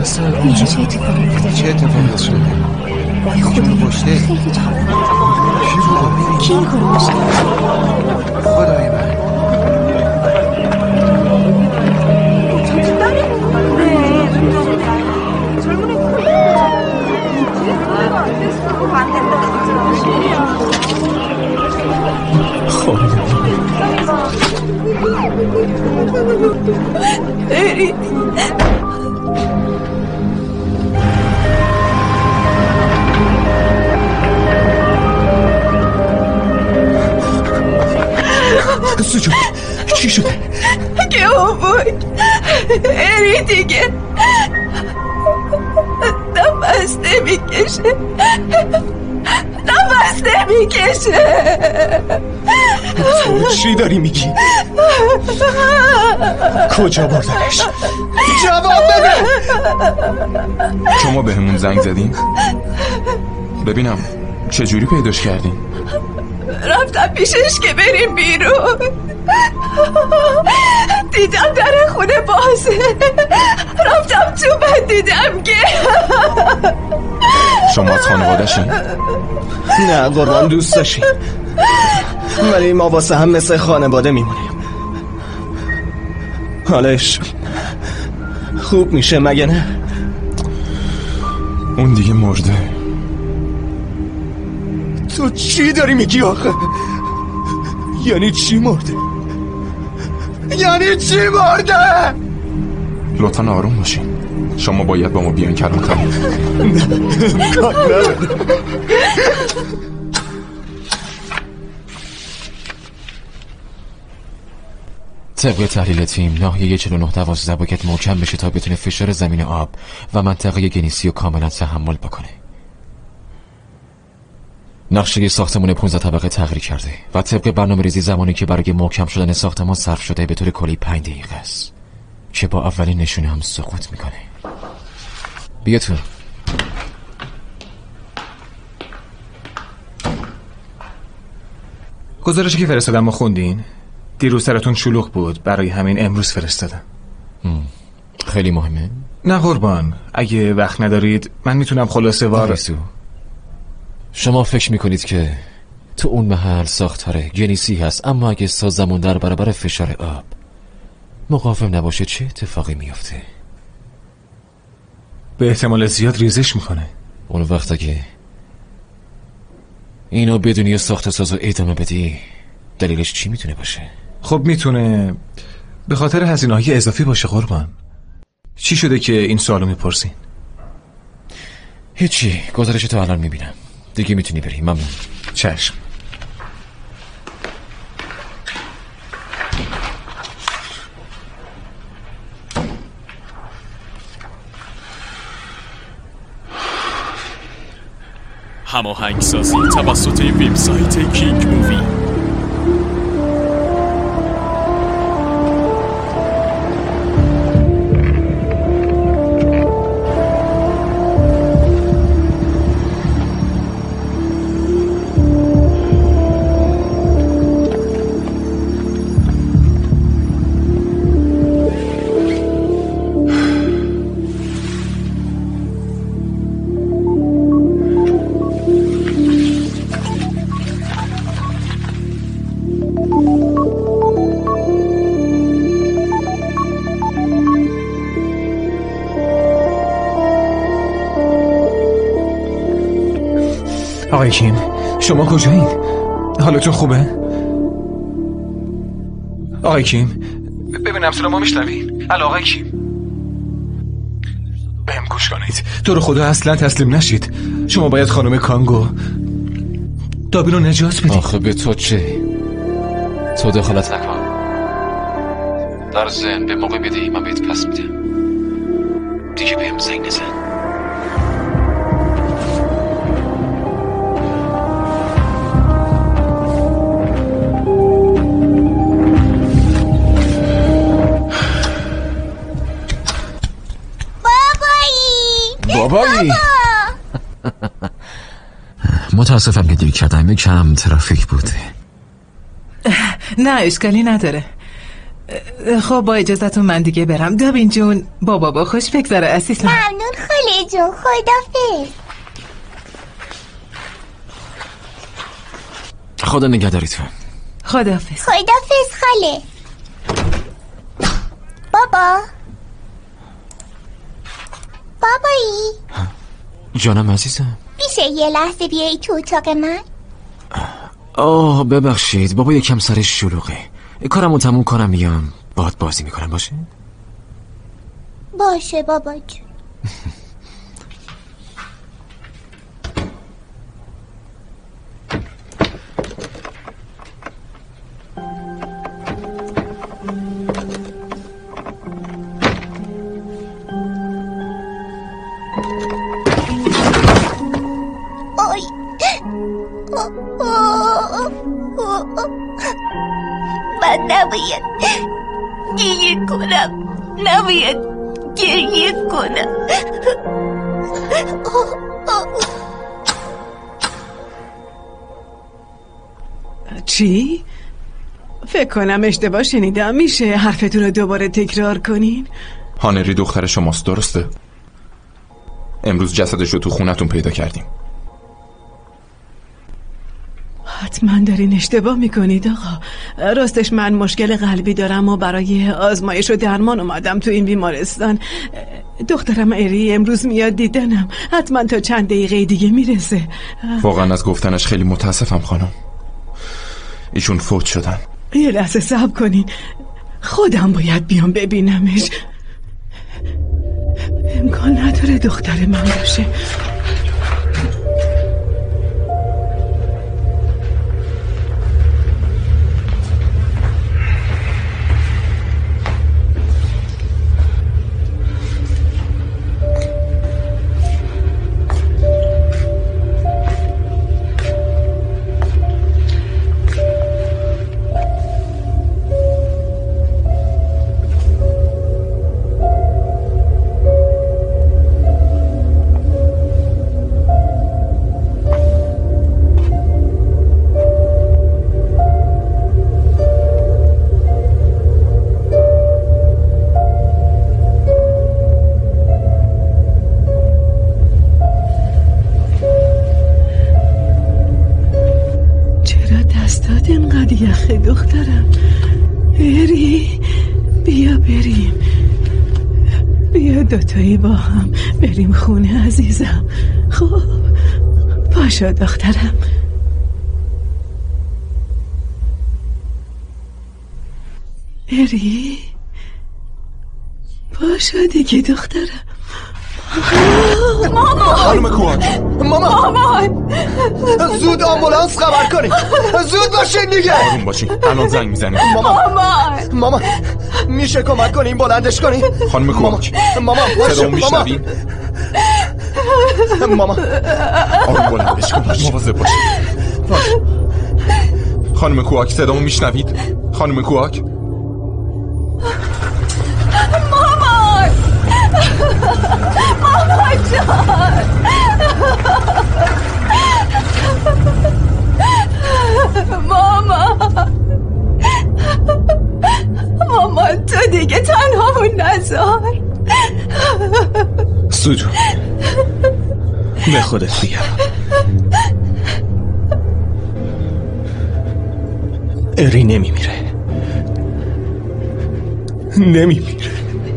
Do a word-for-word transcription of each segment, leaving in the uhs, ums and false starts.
پسر اینجا چه اتفاقی افتاده؟ چه اتفاقی افتاده؟ وای خدا پشته خیلی جالب. کی این کارو داشته؟ خدای من ارید سجود چی شده؟ که اون بود اری دیگه نفس نمیکشه نفس نمیکشه. تو چی داری میگی؟ کجا بردنش؟ جواب بده. شما به همون زنگ زدین؟ ببینم چجوری پیداش کردین؟ رفتم پیشش که بریم بیرون، دیدم در خونه بازه، رفتم تو من دیدم که شما از خانواده‌شین؟ نه قربان دوست داشتیم، ولی ما واسه هم مثل خانواده میمونیم. حالش خوب میشه مگه نه؟ اون دیگه مرده. تو چی داری میگی آخه؟ یعنی چی مرده؟ یعنی چی مرده؟ لطفا آروم باشین، شما باید با ما بیان کلانتری. امکان نداره. طبق تحلیل تیم ناحیه چهل و نه دوازده باید محکم بشه تا بتونه فشار زمین آب و منطقه گنیسی رو کاملا تحمل بکنه. نقشه ساختمان پانزده طبقه تغییر کرده و طبق برنامه ریزی زمانی که برای محکم شدن ساختمان صرف شده به طور کلی پنج دقیقه است که با اولین نشونه هم سقوط میکنه. بیا تو. گزارشی که فرستادم و خوندین؟ دیروز سرتون شلوغ بود، برای همین امروز فرستادم. خیلی مهمه؟ نه قربان، اگه وقت ندارید من میتونم خلاصه وار. شما فکر میکنید که تو اون محل ساختاره گنیسی هست، اما اگه سازمون در برابر فشار آب مقاوم نباشه چه اتفاقی میفته؟ به احتمال زیاد ریزش میکنه. اون وقت اگه اینو بدونی ساخت سازو ادامه بدی دلیلش چی میتونه باشه؟ خب میتونه به خاطر هزینه‌های اضافی باشه قربان. چی شده که این سوالو میپرسین؟ هیچی، گزارش تو الان میبینم، دیگه میتونی بری. ممنون. چشم. هماهنگسازی توسط وبسایت کینگ مووی. آقای کیم، شما کجایین؟ حالتون خوبه؟ آقای کیم، ببینم صدا ما میشنوین؟ الو آقای کیم، بهم گوش کنید، تو رو خدا اصلا تسلیم نشید. شما باید خانم کانگو دابی رو نجات بدید. آخه به تو چه؟ تو دخالت نکن، در ذهن به موقع بدهی من بهت پس میدم، دیگه بهم زنگ نزن. بابایی متاسفم که دیر کردم، کم ترافیک بود. نه اشکالی نداره. خب با اجازتون من دیگه برم. دابین جون با بابا خوش بگذره عزیزم. ممنون خاله جون، خدافظ. خدا نگهداریتون. خداحافظ. خدافظ خاله. بابا بابایی جانم عزیزم. میشه یه لحظه بیایی تو اتاق من؟ آه ببخشید بابا یکم سرش شلوغه. کارمو تموم کنم میام باهات بازی میکنم. باشه باشه بابا جون. من نباید گریه کنم، نباید گریه کنم. چی؟ فکر کنم اشتباه شنیدم. میشه حرفتون رو دوباره تکرار کنین؟ هانری دختر شماست درسته؟ امروز جسدش رو تو خونتون پیدا کردیم. حتما دارین اشتباه میکنید آقا. راستش من مشکل قلبی دارم و برای آزمایش و درمان اومدم تو این بیمارستان. دخترم اری امروز میاد دیدنم. حتما تا چند دقیقه دیگه میرسه. واقعا از گفتنش خیلی متاسفم خانم. ایشون فوت شدن. یه لحظه صبر کنین، خودم باید بیام ببینمش. امکان نداره دختر من باشه. یخ دخترم. اری بیا بریم، بیا دوتایی با هم بریم خونه عزیزم. خب پاشو دخترم. اری پاشو دیگه دخترم. مامان خانم کوهاک. مامان مامان زود آمبولانس خبر کنید. زود باشین دیگه. آروم باشین الان زنگ میزنیم. مامان مامان میشه کمک کنیم بلندش کنیم. خانم کوهاک مامان صدامو میشنوین؟ مامان آروم بلندش کن مواظب باشین. خانم کوهاک صدامو میشنوید؟ خانم کوهاک مامان مامان جان مامان مامان تو دیگه تنهامون نذار. سوجو به خودت بیا. اری نمیمیره نمیمیره.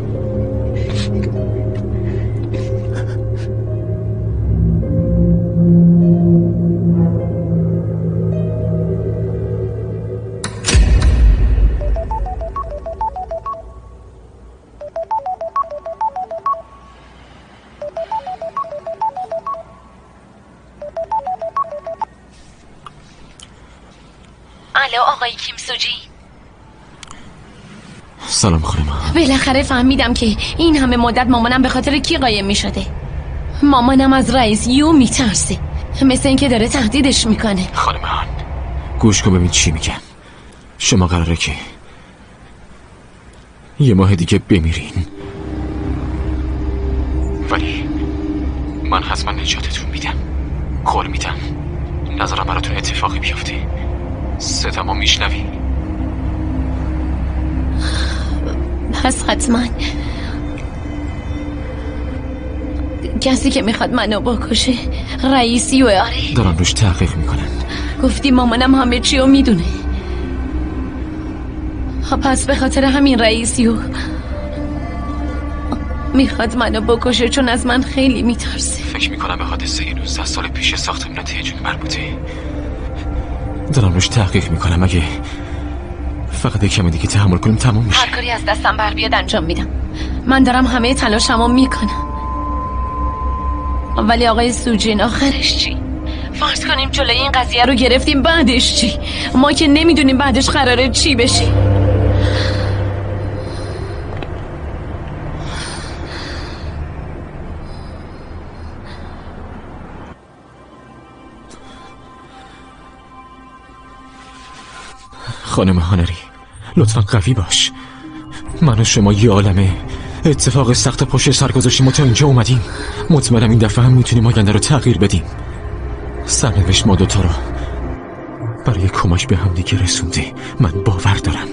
الو آقای کیمسوجی. سلام خانم. بالاخره فهمیدم که این همه مدت مامانم به خاطر کی قایم می شده. مامانم از رئیس یو می ترسه، مثل اینکه داره تهدیدش میکنه. خانم هان گوش کن ببین چی میگم. شما قراره که یه ماه دیگه بمیرین، ولی من حتما نجاتتون میدم. قول میدم نظرم براتون اتفاقی بیفته. صدامو میشنوی؟ هست حتما. کسی که میخواد منو بکشه رئیسی و آره دارن روش تحقیق میکنن. گفتی مامانم همه چی رو میدونه. پس به خاطر همین رئیسیو میخواد منو بکشه چون از من خیلی میترسه. فکر میکنم به حادثه نوزده سال پیش ساختمون تهجون مربوطه. دارم روش تحقیق میکنم. اگه فقط کمی دیگه تحمل کنیم تموم میشه. هر کاری از دستم بر بیاد انجام میدم. من دارم همه تلاشمو میکنم. ولی آقای سوجین آخرش چی؟ فرض کنیم جلوی این قضیه رو گرفتیم، بعدش چی؟ ما که نمیدونیم بعدش قراره چی بشه. خانم هانری لطفا قوی باش. من و شما یه عالمه اتفاق سخت پشت سر گذاشتیم و تا اینجا اومدیم. مطمئنم این دفعه هم میتونیم آینده رو تغییر بدیم. سرنوشت ما دوتا رو برای کمک به هم دیگه رسونده. من باور دارم.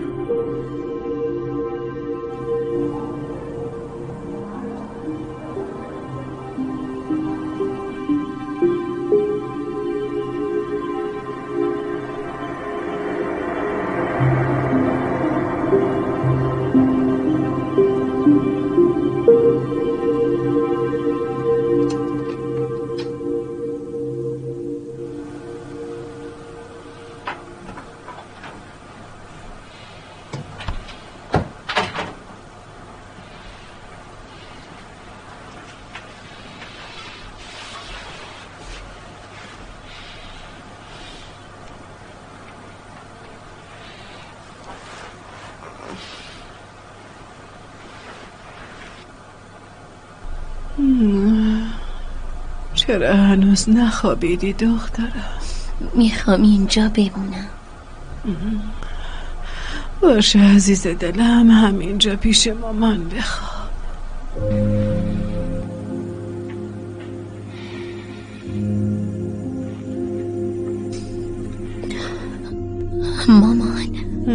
چرا هنوز نخوابیدی دخترم؟ میخوام اینجا بمونم. باشه عزیز دلم، همینجا پیش مامان بخواب. مامان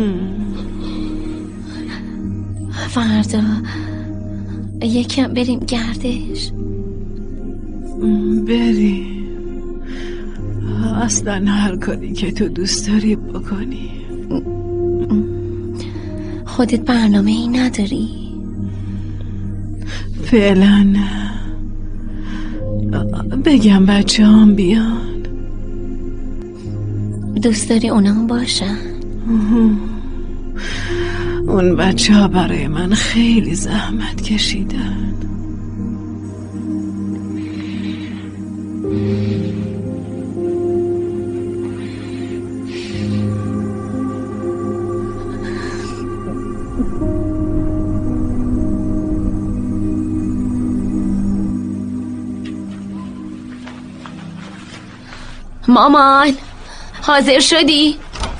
فردا یکم بریم گردش. بریم. اصلا هر کاری که تو دوست داری بکنی. خودت برنامه ای نداری؟ فعلا نه. بگم بچه هم بیان. دوست داری اونا هم باشن؟ اون بچه ها برای من خیلی زحمت کشیدن. مامان حاضر شدی؟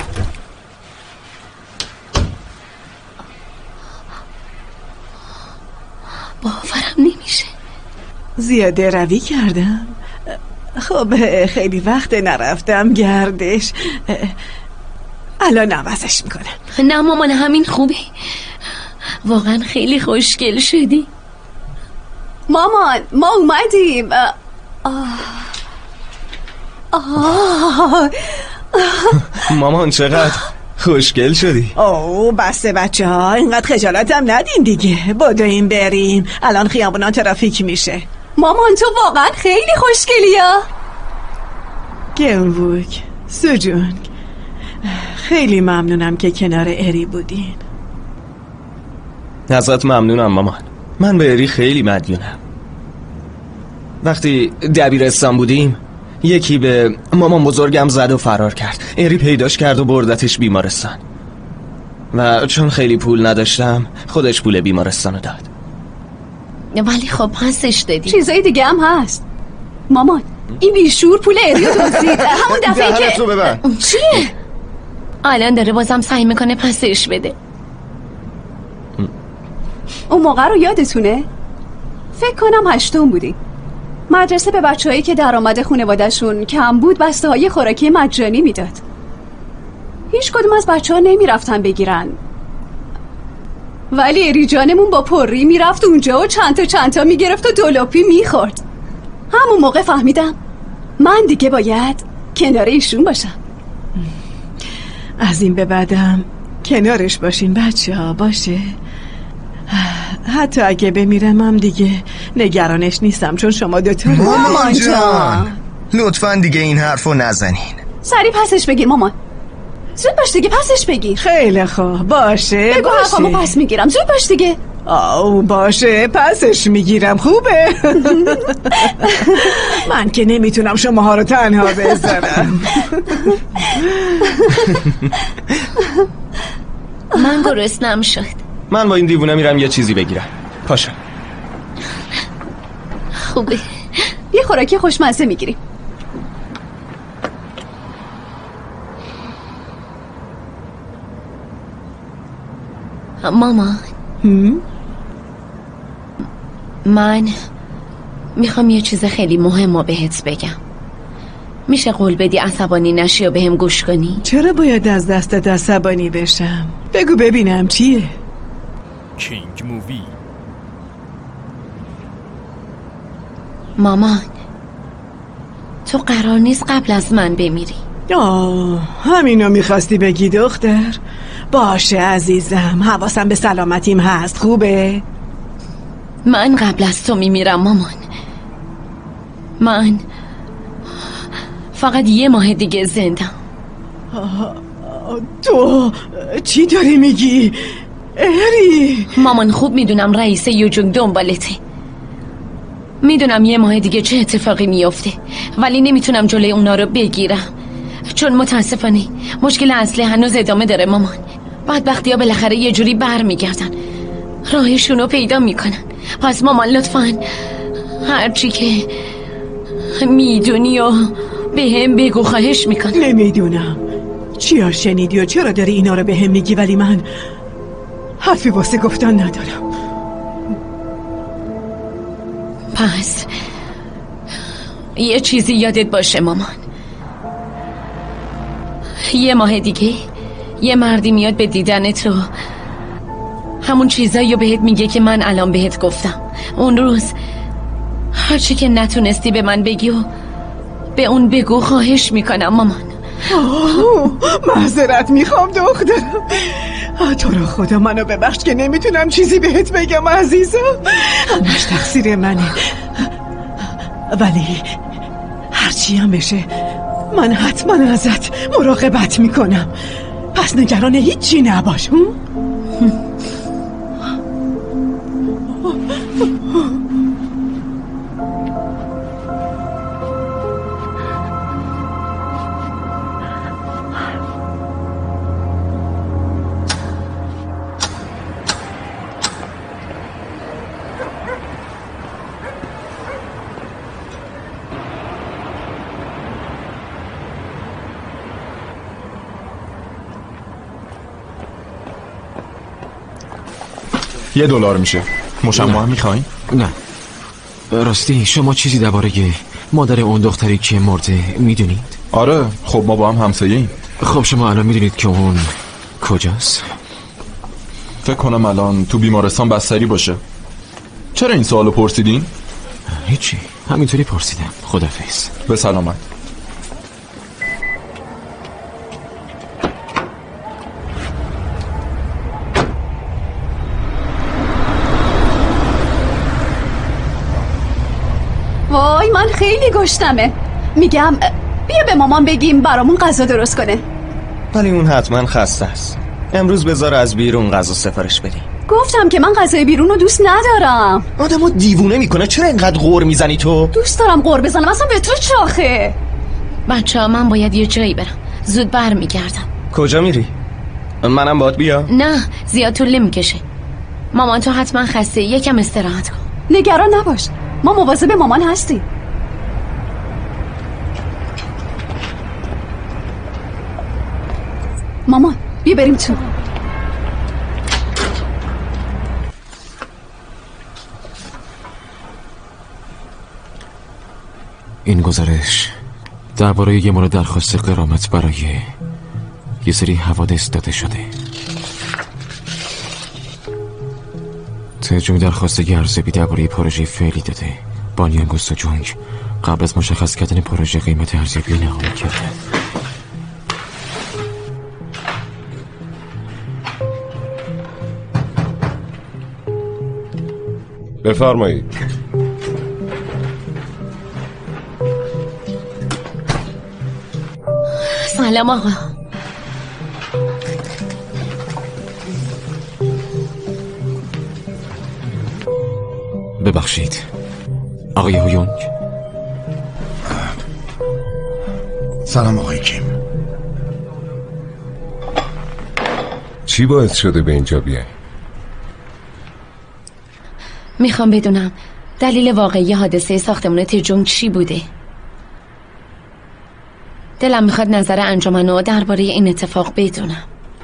باورم نمیشه. زیاده روی کردم. خب خیلی وقت نرفتم گردش. الان عوضش میکنم. نه مامان همین خوبه. واقعا خیلی خوشگل شدی. مامان ما اومدیم. آه. آه. مامان چقدر خوشگل شدی. اوه بسته بچه ها، اینقدر خجالتم ندین دیگه. بدویم بریم، الان خیابونا ترافیک میشه. مامان تو واقعا خیلی خوشگلی ها. گمبوک سوجون، خیلی ممنونم که کنار اری بودین. ازت ممنونم مامان. من به اری خیلی مدیونم. وقتی دبیرستان بودیم یکی به مامان بزرگم زد و فرار کرد. اری پیداش کرد و بردتش بیمارستان و چون خیلی پول نداشتم خودش پول بیمارستانو داد. ولی خب پسش دادی. چیزای دیگه هم هست مامان. این بیشور پول اری رو دزدید. همون دفعه که دهنت رو ببند. چیه؟ الان داره بازم سعی میکنه پسش بده. اون موقع رو یادتونه؟ فکر کنم هشتم بودی. مدرسه به بچه‌هایی که درآمد خانواده‌شون کم بود بسته های خوراکی مجانی میداد. هیچ کدوم از بچه‌ها نمیرفتن بگیرن. ولی اری جانمون با پری میرفت اونجا و چند تا چند تا میگرفت و دولوپی میخورد. همون موقع فهمیدم من دیگه باید کنار ایشون باشم. از این به بعدم کنارش باشین بچه ها، باشه؟ حتی اگه بمیرم هم دیگه نگرانش نیستم، چون شما دوتا رو مامان جان لطفاً دیگه این حرفو نزنین. سری پسش بگیر مامان، زود باش دیگه، پسش بگیر. خیلی خوب، باشه بگو حرفامو پس میگیرم، زود باش دیگه. آو باشه، پسش میگیرم، خوبه. من که نمیتونم شماها رو تنها بذارم. من گرسنم شد. من با این دیوونه میرم یه چیزی بگیرم. پاشا. خوبه. یه خوراکی خوشمزه میگیریم. مامان من میخوام یه چیز خیلی مهم رو بهت بگم. میشه قول بدی عصبانی نشی و بهم گوش کنی؟ چرا باید از دستت عصبانی بشم؟ بگو ببینم چیه؟ کینگ مووی. مامان تو قرار نیست قبل از من بمیری. آه همینو میخواستی بگی دختر؟ باشه عزیزم، حواسم به سلامتیم هست، خوبه؟ من قبل از تو میمیرم مامان. من فقط یه ماه دیگه زندم. تو چی داری میگی؟ اری مامان خوب میدونم رئیس یوجونگ دنبالته، میدونم یه ماه دیگه چه اتفاقی میفته، ولی نمیتونم جلوی اونا رو بگیرم، چون متاسفانه مشکل اصلی هنوز ادامه داره مامان. بدبختی ها بالاخره یه جوری بر میگردن، راهشون رو پیدا میکنن. پس مامان لطفاً هرچی که میدونی و به هم بگو، خواهش میکنم. نمیدونم چیا شنیدی و چرا داری اینا رو به هم میگی، ولی من حرفی واسه گفتن ندارم. پس یه چیزی یادت باشه مامان، یه ماه دیگه یه مردی میاد به دیدن تو، همون چیزایی رو بهت میگه که من الان بهت گفتم. اون روز هرچی که نتونستی به من بگی و به اون بگو، خواهش میکنم مامان. معذرت میخوام دخترم، تو رو خدا منو ببخش که نمیتونم چیزی بهت بگم عزیزم، همش تقصیر منه، ولی هرچی هم بشه من حتما ازت مراقبت میکنم، پس نگران هیچی نباش. یه دلار میشه. مشمع هم میخواین؟ نه راستی شما چیزی درباره مادر اون دختری که مرده میدونید؟ آره خب ما با هم همسایه‌ایم. خب شما الان میدونید که اون کجاست؟ فکر کنم الان تو بیمارستان بستری باشه. چرا این سوالو پرسیدین؟ هیچی، همینطوری پرسیدم. خداحافظ. به سلامت. وای من خیلی گشتمه. میگم بیا به مامان بگیم برامون غذا درست کنه. ولی اون حتما خسته است. امروز بذار از بیرون غذا سفارش بدی. گفتم که من غذای بیرون رو دوست ندارم. آدمو دیوونه میکنه. چرا اینقدر غور میزنی تو؟ دوست دارم غور بزنم، اصلا به تو چاخه. بچه ها من باید یه جایی برم، زود بر میگردم. کجا میری؟ منم باید بیا؟ نه زیاد طول نمیکشه. مامان تو حتما خسته، یکم استراحت کن. نگران نباش، ما مواظب مامان هستیم. مامان بیا بریم تو. این گزارش درباره یه مورد درخواست غرامت برای یه سری حوادث داده شده. تجونگ درخواست ارزیابی درباره پروژه فعلی داده. بانی انگوست و جونگ قبل از مشخص کردن پروژه قیمت ارزیابی نهایی کرده. بفرمایید. سلام آقا. ببخشید آقای هویونگ. سلام آقای کیم. چی باعث شده به اینجا بیای؟ میخوام بدونم دلیل واقعی حادثه ساختمون تجونگ چی بوده. دلم میخواد نظر انجمنو درباره این اتفاق بدونم.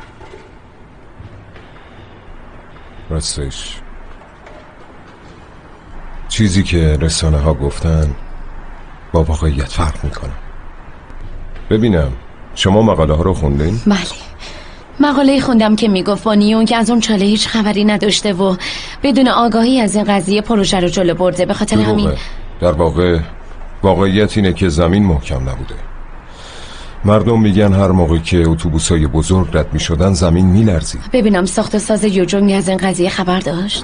راستش چیزی که رسانه ها گفتن با واقعیت فرق میکنه. ببینم شما مقاله ها رو خوندین؟ بله، مقاله خوندم که میگفت بانیون که از اون چاله هیچ خبری نداشته و بدون آگاهی از این قضیه پروژه رو جلو برده. به خاطر همین در واقع واقعیت اینه که زمین محکم نبوده. مردم میگن هر موقع که اتوبوسای بزرگ رد میشدن زمین میلرزید. ببینم ساخت ساز یوجونگ از این قضیه خبر داشت؟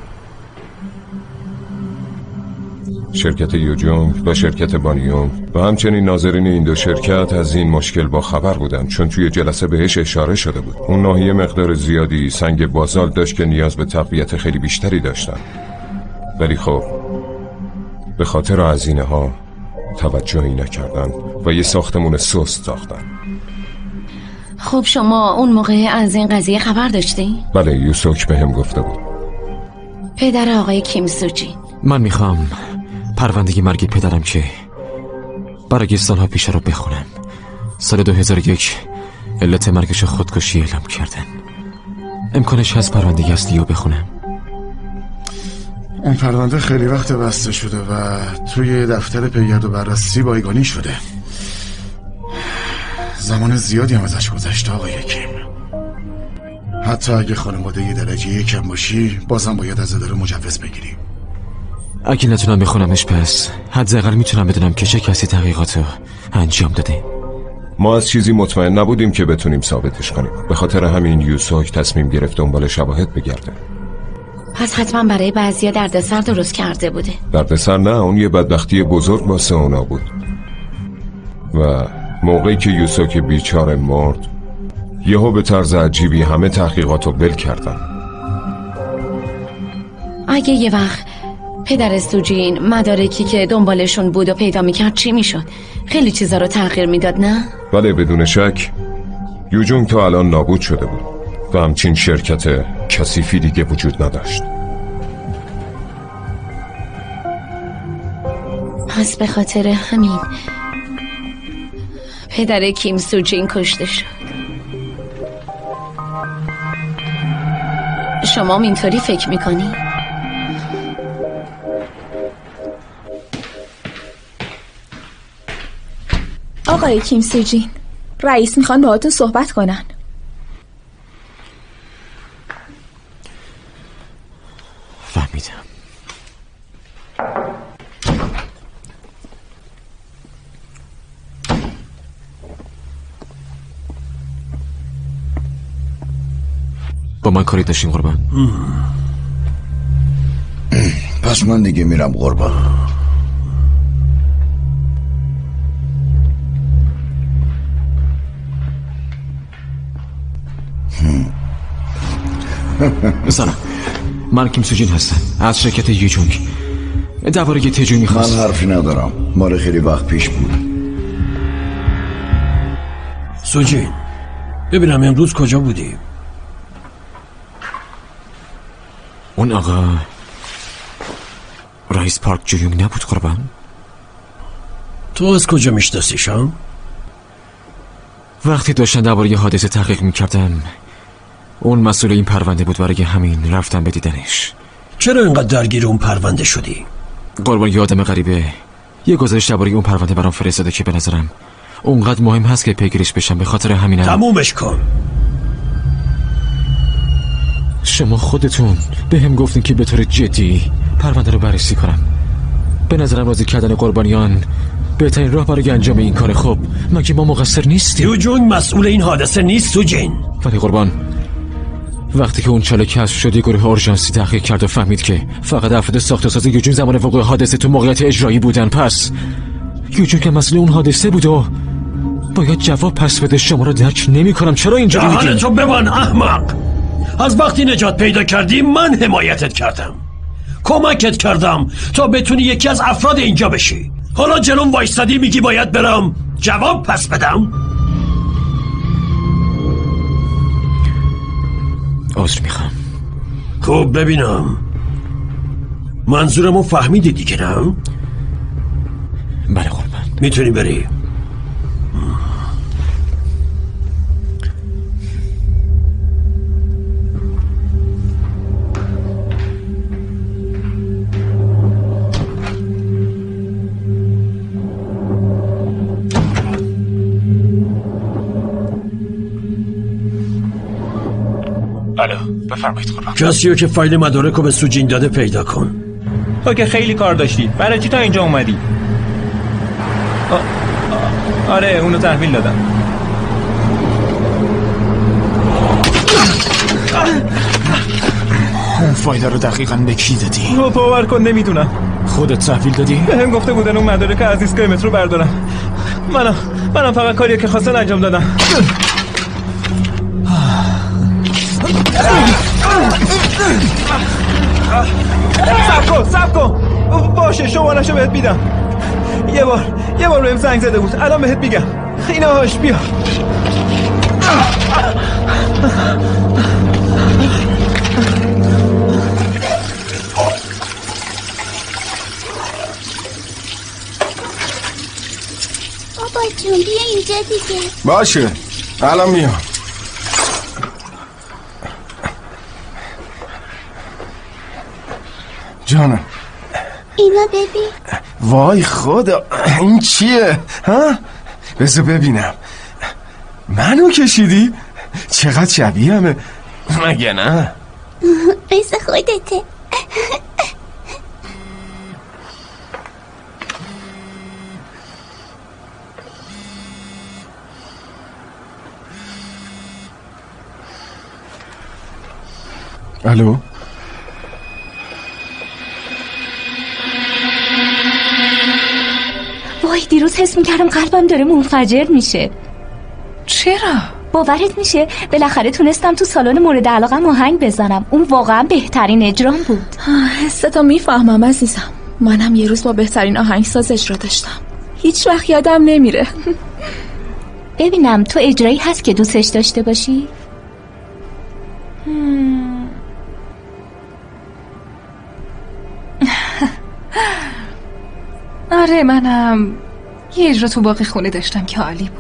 شرکت یوجونگ و شرکت بانیونگ و همچنین ناظرین این دو شرکت از این مشکل با خبر بودن، چون توی جلسه بهش اشاره شده بود. اون ناحیه مقدار زیادی سنگ بازالت داشت که نیاز به تقویت خیلی بیشتری داشتن، ولی خب به خاطر هزینه ها توجهی نکردن و یه ساختمون سست ساختن. خب شما اون موقع از این قضیه خبر داشتی؟ بله، یوسوک بهم گفته بود. پدر آقای کیم سوجین. من میخوام پرونده مرگ پدرم که برای سالها پیش رو بخونم. سال دو هزار و یک علت مرگش خودکشی اعلام کردن. امکانش هست پرونده اصلی رو بخونم؟ اون پرونده خیلی وقت بسته شده و توی دفتر پیگرد و بررسی بایگانی شده. زمان زیادی هم ازش گذشته آقای کیم. حتی اگه خانواده درجه یکم باشی بازم باید از اداره مجوز بگیریم. اگه نتونم بخونمش پس حداقل میتونم بدونم که چه کسی تحقیقاتو انجام داده. ما از چیزی مطمئن نبودیم که بتونیم ثابتش کنیم. به خاطر همین یوسوک تصمیم گرفت دنبال شواهد بگرده. پس حتما برای بعضیا دردسر درست کرده بوده. دردسر نه، اون یه بدبختی بزرگ واسه اونا بود. و موقعی که یوسوک بیچاره مرد یهو به طرز عجیبی همه تحقیقاتو ول کردن. اگه یه وقت پدر سوجین مدارکی که دنبالشون بود و پیدا میکرد چی میشد؟ خیلی چیزا رو تغییر میداد نه؟ بله بدون شک. یوجونگ تا الان نابود شده بود و همچین شرکت کثیفی دیگه وجود نداشت. پس به خاطر همین پدر کیم سوجین کشته شد. شما اینطوری فکر میکنی؟ آقای کیم سوجین، رئیس میخوان باهاتون صحبت کنن. فهمیدم. با من کاری داشتین قربان؟ پس من دیگه میرم قربان. سلام، من کیم سوجین هستم از شرکت یوجونگ. درباره تجونگ میخواست. من حرفی ندارم، مال خیلی وقت پیش بود. سوجین، ببینم امروز کجا بودی؟ اون آقا رئیس پارک جویونگ نبود قربان؟ تو از کجا میشناسیشم؟ وقتی داشتن درباره یه حادثه تحقیق میکردم اون مسئول این پرونده بود، برای همین رفتم به دیدنش. چرا اینقدر درگیر اون پرونده شدی؟ قربان یه آدم غریبه یه گزارش درباره اون پرونده برام فرستاده که به نظرم اونقدر مهم هست که پیگیرش بشم، به خاطر همینم. تمومش کن. شما خودتون به هم گفتین که به طور جدی پرونده رو بررسی کنم. به نظرم راضی کردن قربانیان بهترین راه برای انجام این کار. خب مگه ما مقصر نیستیم؟ یوجونگ مسئول این حادثه نیست سوجین. ولی قربان، وقتی که اون چاله کشف شد یه گروه اورژانسی تحقیق کرد و فهمید که فقط افراد ساخت ساز یوجونگ زمان وقوع حادثه تو موقعیت اجرایی بودن، پس یوجونگ که مسئول اون حادثه بود و باید جواب پس بده. شما رو درک نمی کنم چرا اینجوری میگین؟ دهانتو ببند احمق. از وقتی نجات پیدا کردی من حمایتت کردم، کمکت کردم تا بتونی یکی از افراد اینجا بشی. حالا جلوم وایستادی میگی باید برم جواب پس بدم؟ عذر میخوام. خب ببینم منظورمو فهمیدی دیگه نه؟ بله قربان. میتونی بری. الو بفرمایید قربان. کسیو که فایل مدارکو به سوجین داده پیدا کن. تو که خیلی کار داشتی، برای چی تا اینجا اومدی؟ آ... آ... آره اونو تحویل دادم. اون فایل رو دقیقاً به کی دادی؟ رو باور کن نمیدونم. خودت تحویل دادی؟ به هم گفته بودن اون مدارک از ایستگاه مترو بردارم. منم منم فقط کاریه که خواستن انجام دادم. سب کن سب کن باشه شماره‌شو بهت میدم. یه بار یه بار بهم زنگ زده بود، الان بهت میگم. ایناش بیا. بابا جون بیا اینجا دیگه. باشه الان میام. جانم اینا ببین. وای خدا این چیه؟ ها؟ بذار ببینم. منو کشیدی؟ چقدر شبیه همه مگه نه؟ مثل خودته. الو وای دیروز حس میکردم قلبم داره منفجر میشه. چرا؟ باورت میشه بالاخره تونستم تو سالن مورد علاقم آهنگ بزنم. اون واقعا بهترین اجرام بود. حستو میفهمم عزیزم. منم یه روز با بهترین آهنگساز اجرا داشتم، هیچ وقت یادم نمیره. ببینم تو اجرایی هست که دوستش داشته باشی؟ آره منم یه اجرا تو باقی خونه داشتم که عالی بود.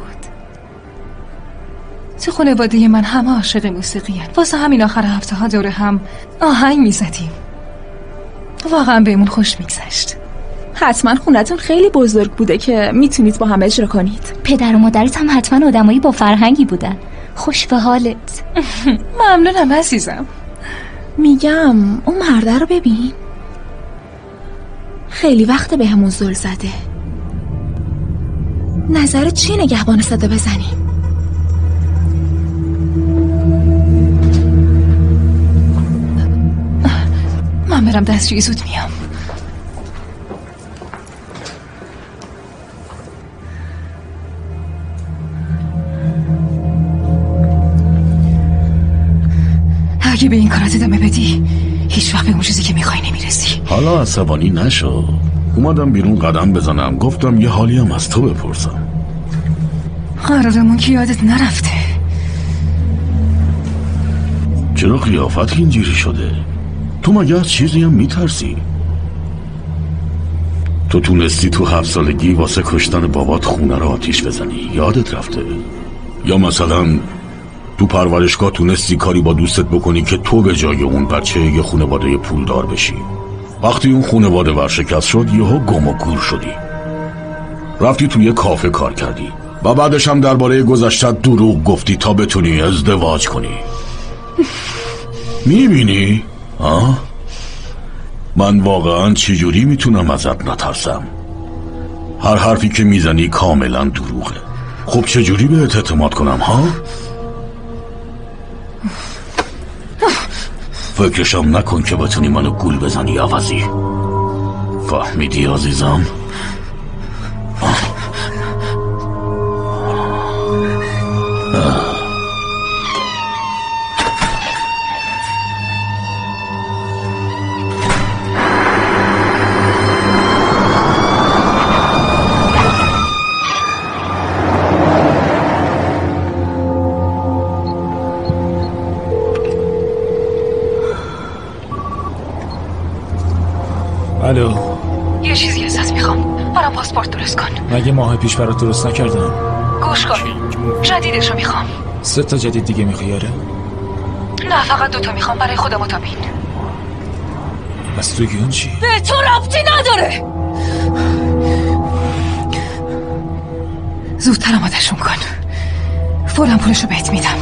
تو خانواده من همه عاشق موسیقی هن. واسه همین آخر هفته ها دوره هم آهنگ میزدیم. واقعا بهمون خوش میگذشت. حتما خونتون خیلی بزرگ بوده که میتونید با هم اجرا کنید. پدر و مادرت هم حتما آدمایی با فرهنگی بودن. خوش به حالت. ممنونم عزیزم. میگم اون مرده رو ببین، خیلی وقت به همون زل زده. نظرت چیه نگهبان صدا بزنیم؟ من برم دستشویی زود میام. اگه به این کارات ادامه بدی هیچ وقت به اون چیزی که میخوای نمیرسی. حالا عصبانی نشو. اومدم بیرون قدم بزنم، گفتم یه حالی هم از تو بپرسم. قرارمون که یادت نرفته. چرا قیافت اینجوری شده؟ تو مگه از چیزی هم میترسی؟ تو تونستی تو هفت سالگی واسه کشتن بابات خونه رو آتیش بزنی، یادت رفته؟ یا مثلا تو پرورشگاه تونستی کاری با دوستت بکنی که تو به جای اون بچه یه خانواده پولدار بشی. وقتی اون خانواده ورشکست شد یهو گم و گور شدی، رفتی تو یه کافه کار کردی و بعدش هم درباره گذشتت دروغ گفتی تا بتونی ازدواج کنی. میبینی؟ آه؟ من واقعا چجوری میتونم ازت نترسم؟ هر حرفی که میزنی کاملا دروغه. خب چجوری بهت اعتماد کنم ها؟ فکرشم نکن که بتونی منو گول بزنی عوضی. فهمیدی عزیزم؟ الو، یه چیزی ازت میخوام. برام پاسپورت درست کن. مگه ماه پیش برات درست نکردم؟ گوش کن، جدیدشو میخوام. سه تا جدید دیگه میخوای؟ آره. نه فقط دوتا میخوام برای خودم و تابین. بس تو گیون چی؟ به تو ربطی نداره. زودتر آمادشون کن، فوراً پولشو بهت میدم.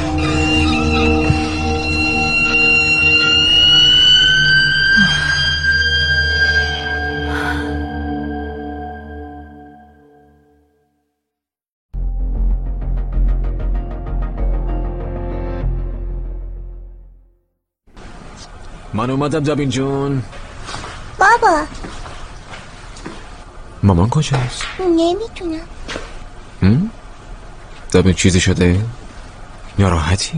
من اومدم دابین جون. بابا مامان کجاست؟ نمیتونم. دابین چیزی شده؟ ناراحتی؟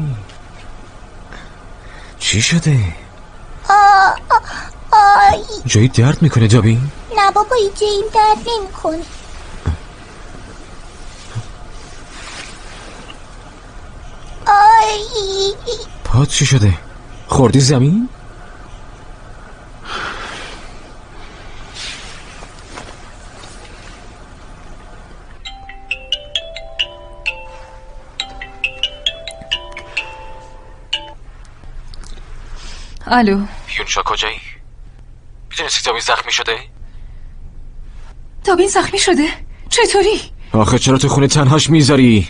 چی شده؟ آ آ آی جایی درد میکنه دابین؟ نه بابا اینجا این درد نمیکنه. آی پات چی شده؟ خوردی زمین؟ الو یونشا کجایی؟ میدونستی دابین زخمی شده؟ دابین زخمی شده؟ چطوری؟ آخه چرا تو خونه تنهاش میذاری؟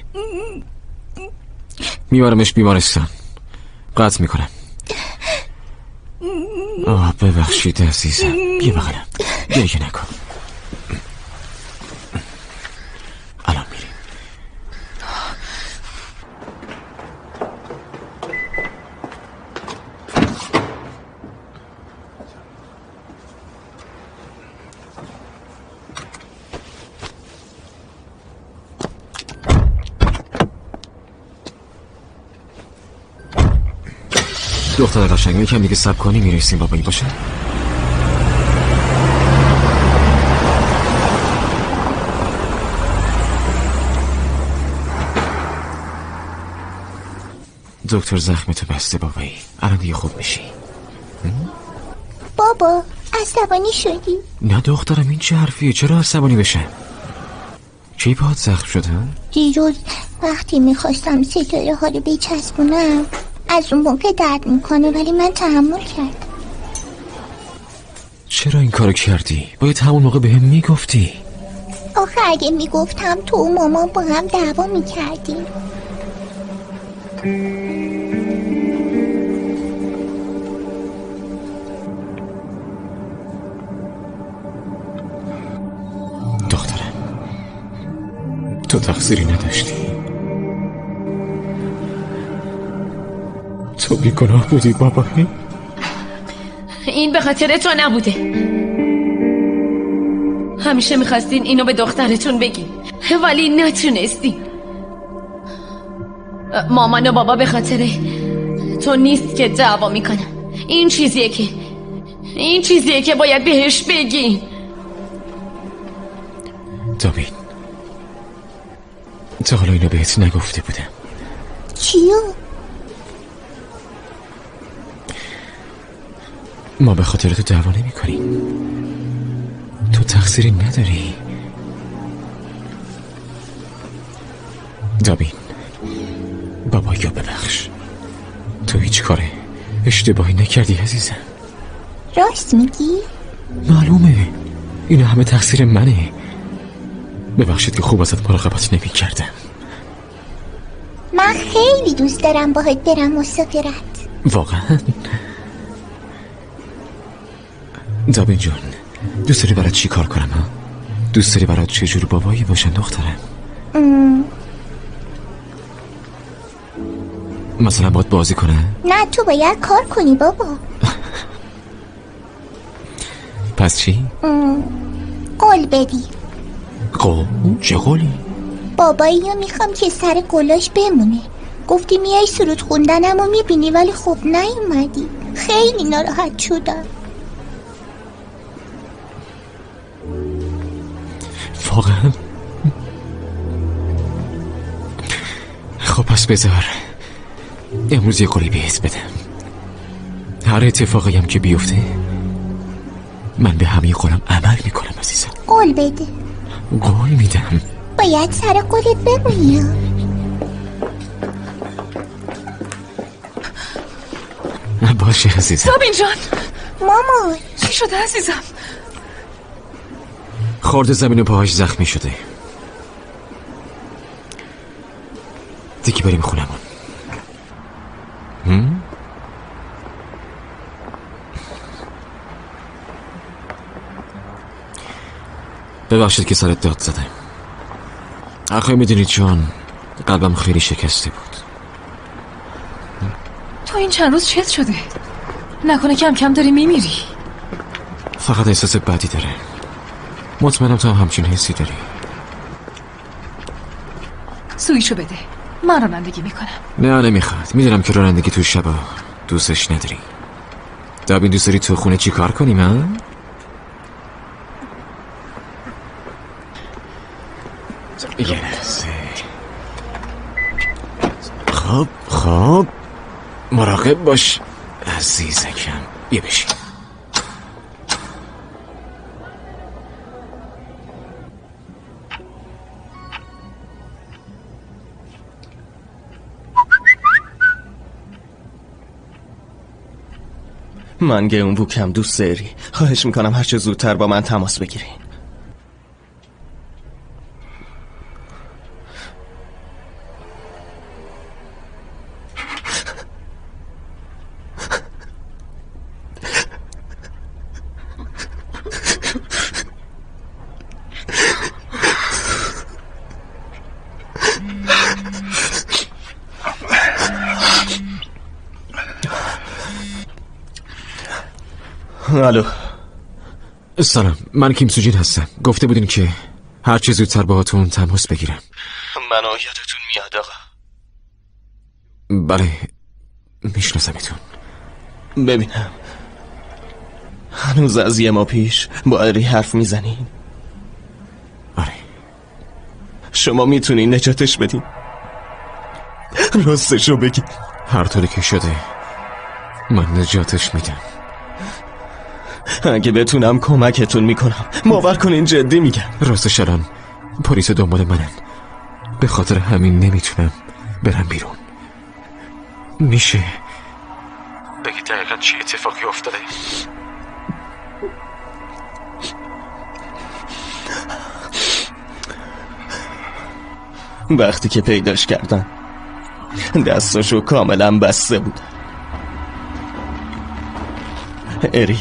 میبرمش بیمارستان، قطع میکنم. آه ببخشید عزیزم، بیا بغلم، گریه نکن. الان میریم. دختر قشنگ، یکم دیگه صبر کنی میرسیم بابایی باشه. دکتر زخمتو بسته بابایی، الان دیگه خوب میشی. بابا عصبانی شدی؟ نه دخترم، این چه حرفیه؟ چرا عصبانی بشه؟ کی پاهات زخم شده؟ دیروز وقتی میخواستم ستاره ها رو بچسبونم از اون موقع درد میکنه، ولی من تحمل کردم. چرا این کارو کردی؟ باید همون موقع به هم میگفتی. آخه اگه میگفتم تو و مامان با هم دعوا میکردیم. دخترم تو تقصیری نداشتی، تو بیگناه بودی بابایی. این به خاطر تو نبوده. همیشه میخواستین اینو به دخترتون بگین ولی نتونستین. مامان و بابا به خاطر تو نیست که دعوا میکنن. این چیزیه که این چیزیه که باید بهش بگین. دابین تا حالا اینو بهت نگفته بودم. چیو؟ ما به خاطر تو دعوا نمی کنیم. تو تقصیری نداری. دابین بابایو ببخش، تو هیچ کاره اشتباهی نکردی عزیزم. راست میگی؟ معلومه این همه تقصیر منه. ببخشید که خوب ازت مراقبت نمی کردم. من خیلی دوست دارم باهات برم مسافرت. واقعا؟ دابین جون، دوست داری برات چی کار کنم ها؟ دوست داری برات چجور بابایی باشن دخترم؟ ام. مثلا باید بازی کنه؟ نه تو باید کار کنی بابا. پس چی؟ ام. قول بدی. قول؟ چه قولی؟ بابایی رو میخوام که سر قولاش بمونه. گفتی میای سرود خوندنم رو میبینی ولی خب نیومدی. خیلی ناراحت شدم. واقعا؟ خب پس بذار امروز یه قولی بهت بدم. هر اتفاقی هم که بیفته من به همه قولم عمل میکنم عزیزم. قول بده. قول میدم. باید سر قولت بمونی. باشه عزیزم. دابین جان. مامان چی شده عزیزم؟ خورده زمین و پاهاش زخمی شده. دیگه بریم خونمون. هم؟ ببخشید که سرت داد زدم. آخه میدونید چون قلبم خیلی شکسته بود. تو این چند روز چت شده؟ نکنه کم کم داری میمیری؟ فقط احساس بدی داره. مطمئنم تو هم همچین حسی داری. سویشو بده، من رانندگی میکنم. نه نمیخواد. میدونم که رانندگی تو شبا دوستش نداری. دابین دوست داری تو خونه چی کار کنیم ها؟ یه لحظه. خب خب مراقب باش عزیزکم. بیا بشین. من گه اون بوکم دوست داری. خواهش میکنم هر چه زودتر با من تماس بگیرین. الو. سلام، من کیم سوجین هستم. گفته بودین که هر چه زودتر باهاتون تماس بگیرم. منو یادتون میاد آقا؟ بله میشناسمتون. ببینم هنوز از یه ماه پیش با اری حرف میزنین؟ آره. شما میتونین نجاتش بدین؟ راستشو بگید. هر طوری که شده من نجاتش میدم. اگه بتونم کمکتون میکنم. باور کنین جدی میگم. راستش الان پلیس دنبال منن. به خاطر همین نمیتونم برم بیرون. میشه بگی دقیقا چی اتفاقی افتاده؟ وقتی که پیداش کردن دستاشو کاملا بسته بود. اری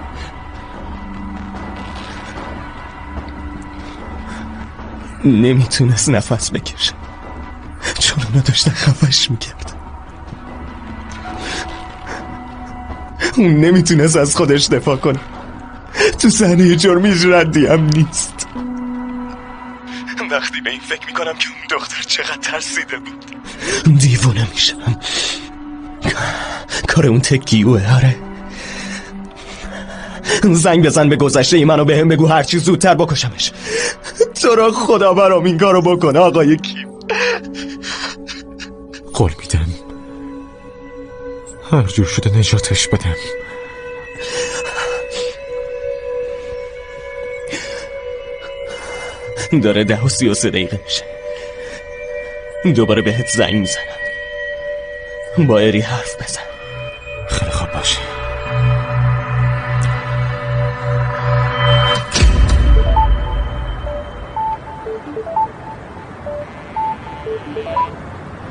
نمیتونست نفس بکشه چون اونو داشتن خفش میکرد. اون نمیتونست از خودش دفاع کنه. تو صحنه جرمیش ردی هم نیست. وقتی به این فکر میکنم که اون دختر چقدر ترسیده بود دیوونه میشم. کار اون تکیوه. آره زنگ بزن به گذشته ای منو بهم بگو هرچی زودتر بکشمش. تو را خدا برام این کارو بکن آقای کیم. قول میدم هر جور شده نجاتش بدم. داره ده و سی و سه دقیقه میشه. دوباره بهت زنگ میزنم. با اری حرف بزن. خیلی خوب باشه.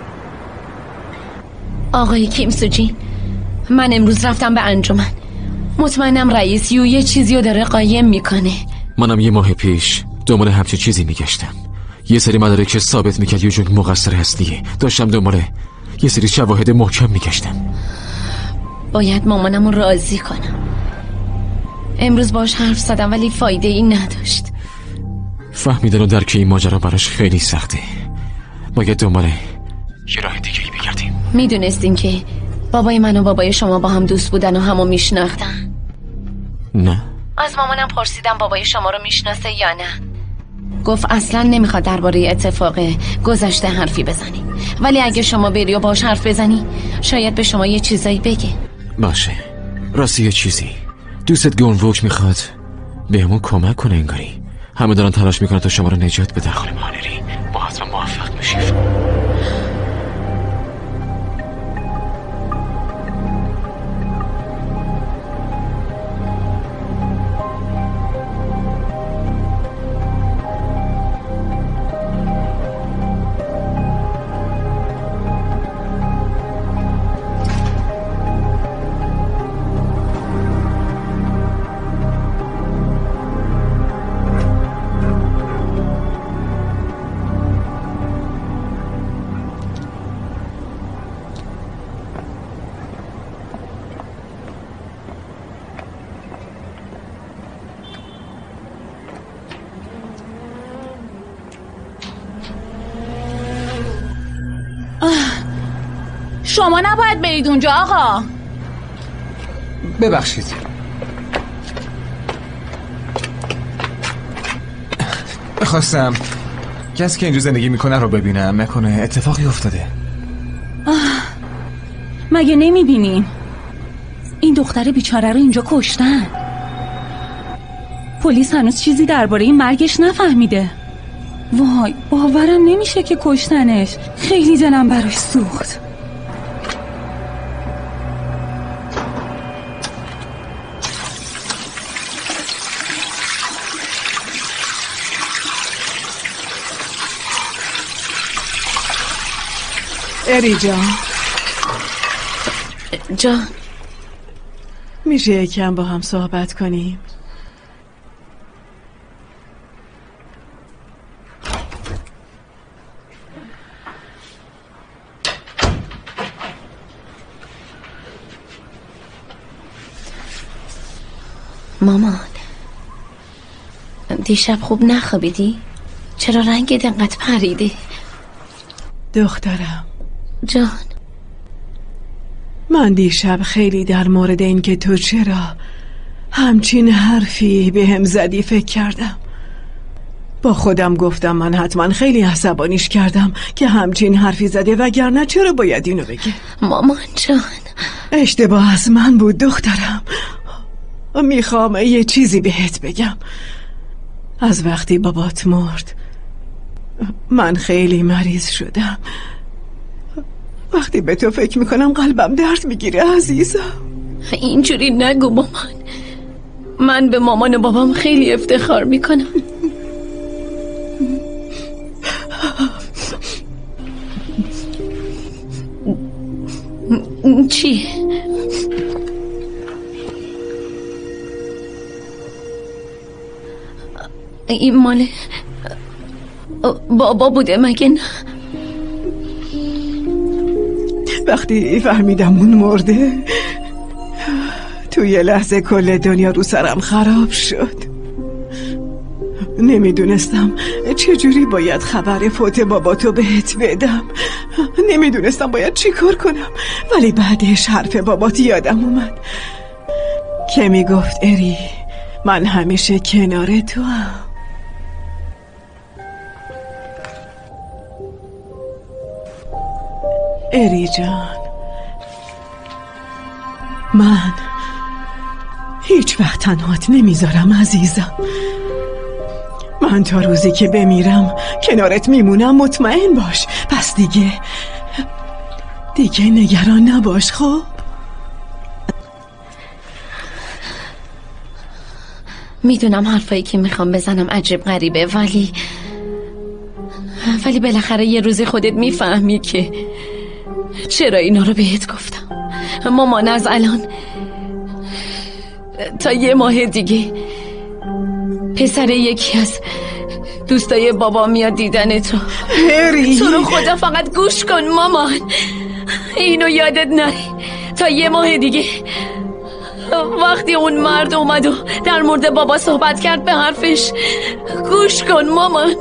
آقای کیم سوجین، من امروز رفتم به انجمن. مطمئنم رئیس یو یه چیزی رو داره قایم میکنه. منم یه ماه پیش دنبال همچین چیزی میگشتم. یه سری مدارک ثابت میکرد یو جونگ مقصر هستیه. داشتم دنبال یه سری شواهد محکم میگشتم. باید مامانمو راضی کنم. امروز باش حرف زدم ولی فایده ای نداشت. فهمیدن و درک این ماجرا براش خیلی سخته. باید دنبال یه راه دیگه ای بگردیم. میدونستین که بابای من و بابای شما با هم دوست بودن و همو میشناختن؟ نه. از مامانم پرسیدم بابای شما رو میشناسه یا نه. گفت اصلا نمیخواد درباره اتفاق گذشته حرفی بزنی، ولی اگه شما بری و باش حرف بزنی شاید به شما یه چیزایی بگه. باشه، راستی یه چیزی دوستت گونوک میخواد بهمون کمک کنه. انگاری همه دارن تلاش میکنن تا شما رو نجات بده. خانم هانری ما حتما موفق میشیم. شما نباید برید اونجا آقا. ببخشید. بخواستم کسی که اینجا زندگی میکنه رو ببینم، نکنه اتفاقی افتاده. آه. مگه نمیبینیم این دختر بیچاره رو اینجا کشتن؟ پلیس هنوز چیزی درباره این مرگش نفهمیده. وای باورم نمیشه که کشتنش. خیلی دلم براش سوخت. اری جان جان میشه یکم با هم صحبت کنیم؟ مامان دیشب خوب نخوابیدی؟ چرا رنگت انقدر پریده؟ دخترم جان من دیشب خیلی در مورد این که تو چرا همچین حرفی به هم زدی فکر کردم. با خودم گفتم من حتما خیلی عصبانیش کردم که همچین حرفی زده، وگرنه چرا باید اینو بگه؟ مامان جان اشتباه از من بود دخترم. میخوام یه چیزی بهت بگم. از وقتی بابات مرد من خیلی مریض شدم. وقتی به تو فکر میکنم قلبم درد میگیره عزیزم. اینجوری نگو مامان. من به مامان و بابام خیلی افتخار میکنم. چی؟ این مال بابا بوده مگه نه؟ وقتی فهمیدم اون مرده تو یه لحظه کل دنیا رو سرم خراب شد. نمیدونستم چجوری باید خبر فوت باباتو بهت بدم. نمیدونستم باید چی کار کنم، ولی بعدش حرف بابات یادم اومد که میگفت اری من همیشه کنار تو هم. اری جان من هیچ وقت تنهات نمیذارم عزیزم. من تا روزی که بمیرم کنارت میمونم، مطمئن باش. پس دیگه دیگه نگران نباش. خب میدونم حرفایی که میخوام بزنم عجب غریبه، ولی ولی بالاخره یه روزی خودت میفهمی که چرا اینا رو بهت گفتم. مامان از الان تا یه ماه دیگه پسر یکی از دوستای بابا میاد دیدن تو. هری تو رو خدا فقط گوش کن مامان، اینو یادت نره. تا یه ماه دیگه وقتی اون مرد اومد و در مورد بابا صحبت کرد به حرفش گوش کن مامان.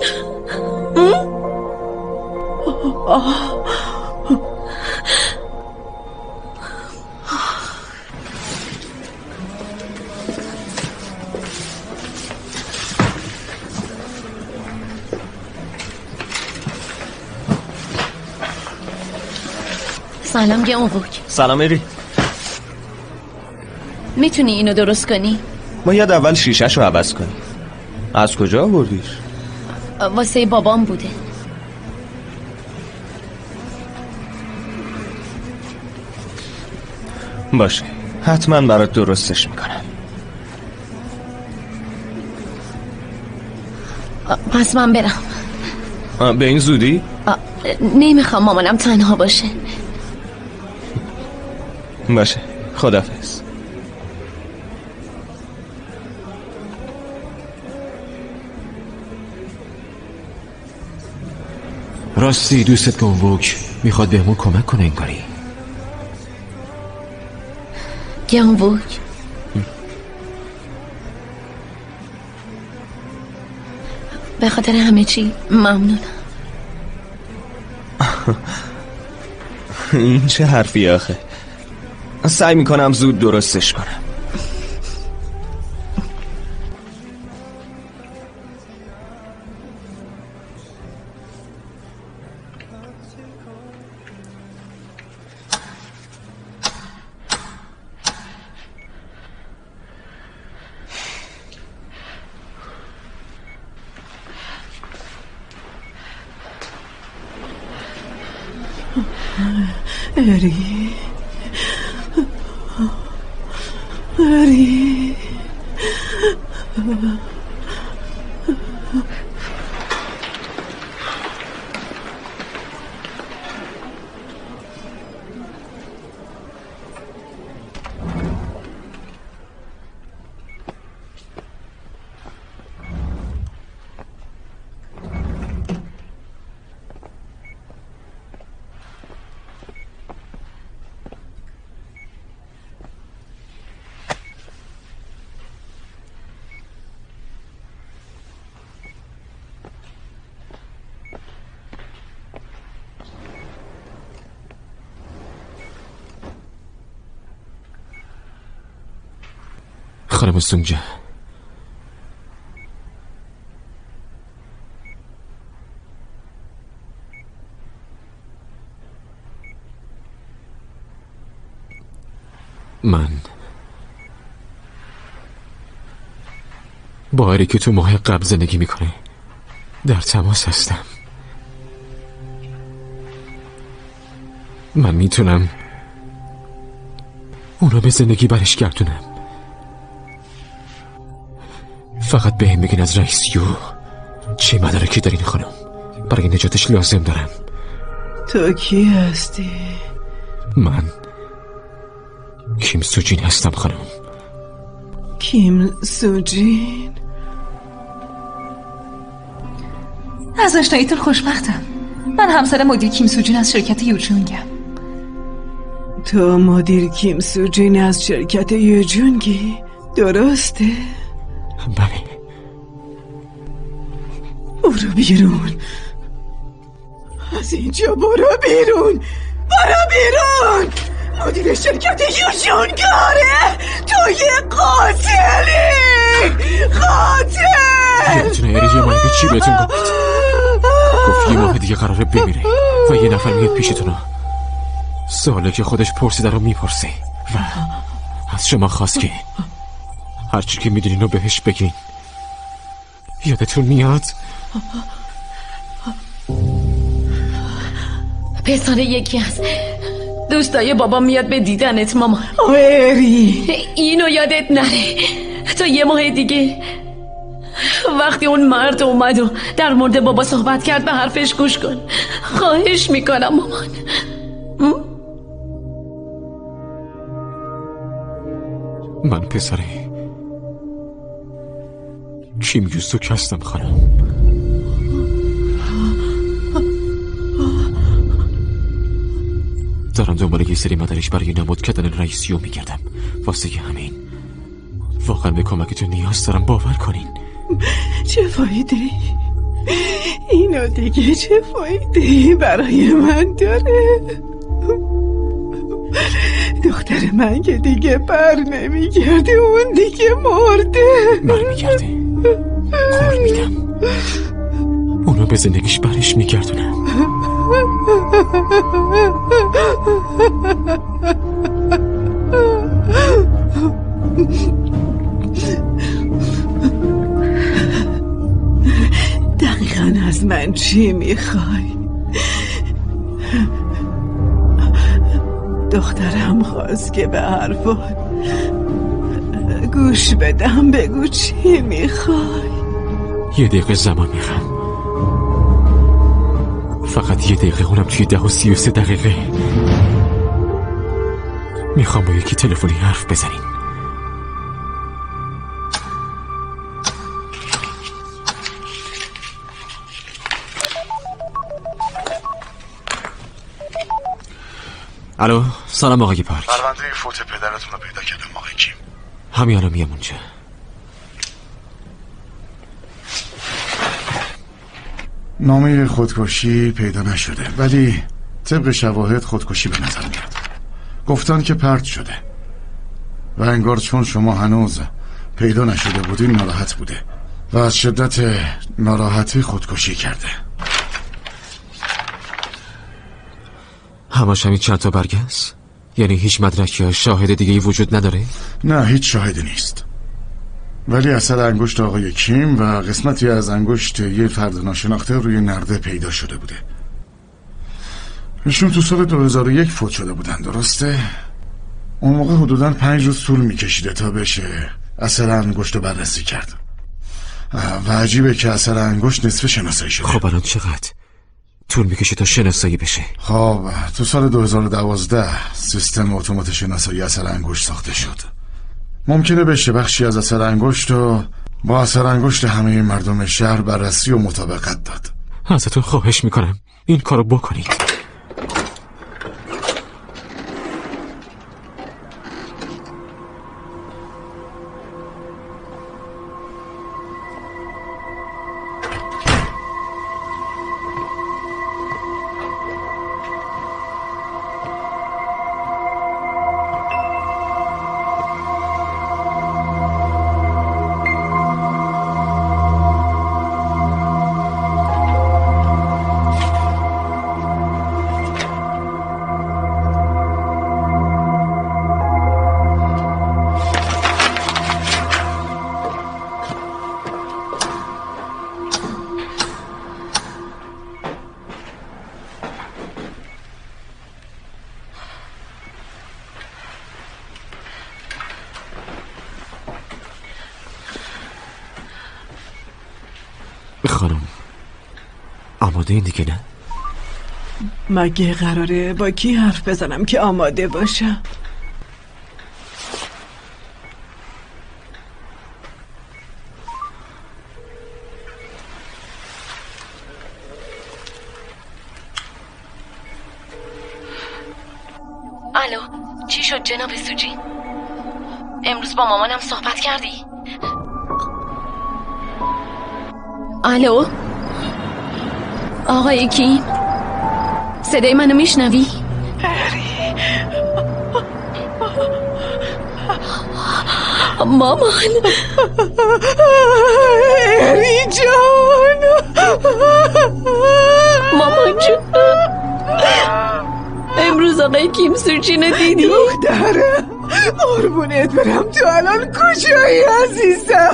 سلام گیانوک. سلام اری. میتونی اینو درست کنی؟ باید اول شیشه‌ش رو عوض کنی. از کجا آوردیش؟ واسه بابام بوده. باشه، حتما برات درستش میکنم. پس من برم. به این زودی؟ نمیخوام مامانم تنها باشه. باشه، خداحافظ. راستی دوستت گیانوک میخواد بهمون کمک کنه انگاری. گیانوک به خاطر همه چی ممنونم. این چه حرفی آخه؟ سعی میکنم زود درستش کنم. اری اری خانم سونگجه، من با هری که تو ماه قبل زندگی میکنه در تماس هستم. من میتونم اون رو به زندگی برش گردونم. فقط به هم بگین از رئیس یو چه مدارکی دارین خانم؟ برای نجاتش لازم دارم. تو کی هستی؟ من کیم سوجین هستم خانم. کیم سوجین؟ از آشناییتون خوشبختم. من همسر مدیر کیم سوجین از شرکت یوجونگم. تو مدیر کیم سوجین از شرکت یوجونگی؟ درسته؟ بله. برو بیرون، از اینجا برو بیرون، برو بیرون. مدیر شرکت یوجونگاره. تو یه قاتلی، قاتل. یادتونه ایری یه ماه چی بهتون گفت؟ گفت یه ماه دیگه قراره بمیره و یه نفر میاد پیشتون. سواله که خودش پرسیده رو میپرسه و از شما خواست که هرچی که میدونین رو بهش بگین. یادتون میاد؟ پسر یکی از دوستای بابا میاد به دیدنت مامان. اری اینو یادت نره. تا یه ماه دیگه وقتی اون مرد اومد و در مورد بابا صحبت کرد به حرفش گوش کن. خواهش میکنم مامان. من پسره کیم یوسوک هستم خانم. دارم دنبال یه سری مدارش برای نمود کردن رئیسیو میگردم. واسه همین واقعا به کمکتون نیاز دارم، باور کنین. چه فایده اینو دیگه، چه فایده برای من داره؟ دختر من که دیگه بر نمیگرده، اون دیگه مرده. بر میگرده، قول میدم اونو به زندگیش برش میگردونم. دقیقاً از من چی میخوای؟ دخترم خواست که به حرفات گوش بدم. بگو چی میخوای؟ یه دقیقه زمان میخوام، فقط یه دقیقه، اونم توی ده و سی و سه دقیقه. میخوام با یکی تلفنی حرف بزنین. الو، سلام آقای پارک. پرونده فوت پدرتون رو پیدا کردم آقای کیم. همین الان میام اونجا. نامه خودکشی پیدا نشده، ولی طبق شواهد خودکشی به نظر میاد. گفتن که پرت شده و انگار چون شما هنوز پیدا نشده بودین ناراحت بوده و از شدت ناراحتی خودکشی کرده. هماش همین چند تا برگ است؟ یعنی هیچ مدرک یا شاهد دیگه‌ای وجود نداره؟ نه، هیچ شاهدی نیست، ولی اثر انگشت آقای کیم و قسمتی از انگشت یه فرد ناشناخته روی نرده پیدا شده بوده. ایشون تو سال دو هزار و یک فوت شده بودن، درسته؟ اون موقع حدوداً پنج روز طول میکشیده تا بشه اثر انگشت رو بررسی کرد و عجیبه که اثر انگشت نصف شناسایی شده. خب الان چقدر طول میکشه تا شناسایی بشه؟ خب تو سال دو هزار و دوازده سیستم اتومات شناسایی اثر انگشت ساخته شد. ممکنه بشه بخشی از اثر انگشت رو با اثر انگشت همه مردم شهر بررسی و مطابقت داد. ازتون خواهش میکنم این کارو بکنید. خانم آماده این دیگه نه؟ مگه قراره با کی حرف بزنم که آماده باشم؟ الو، چی شد جناب سوجین؟ امروز با مامانم صحبت کردی؟ الو آقای کیم، صدای منو میشنوی؟ مامان اری جان، مامان جان، امروز آقای کیم سوجین دیدی؟ دخترم قربونت برم، تو الان کجایی عزیزم؟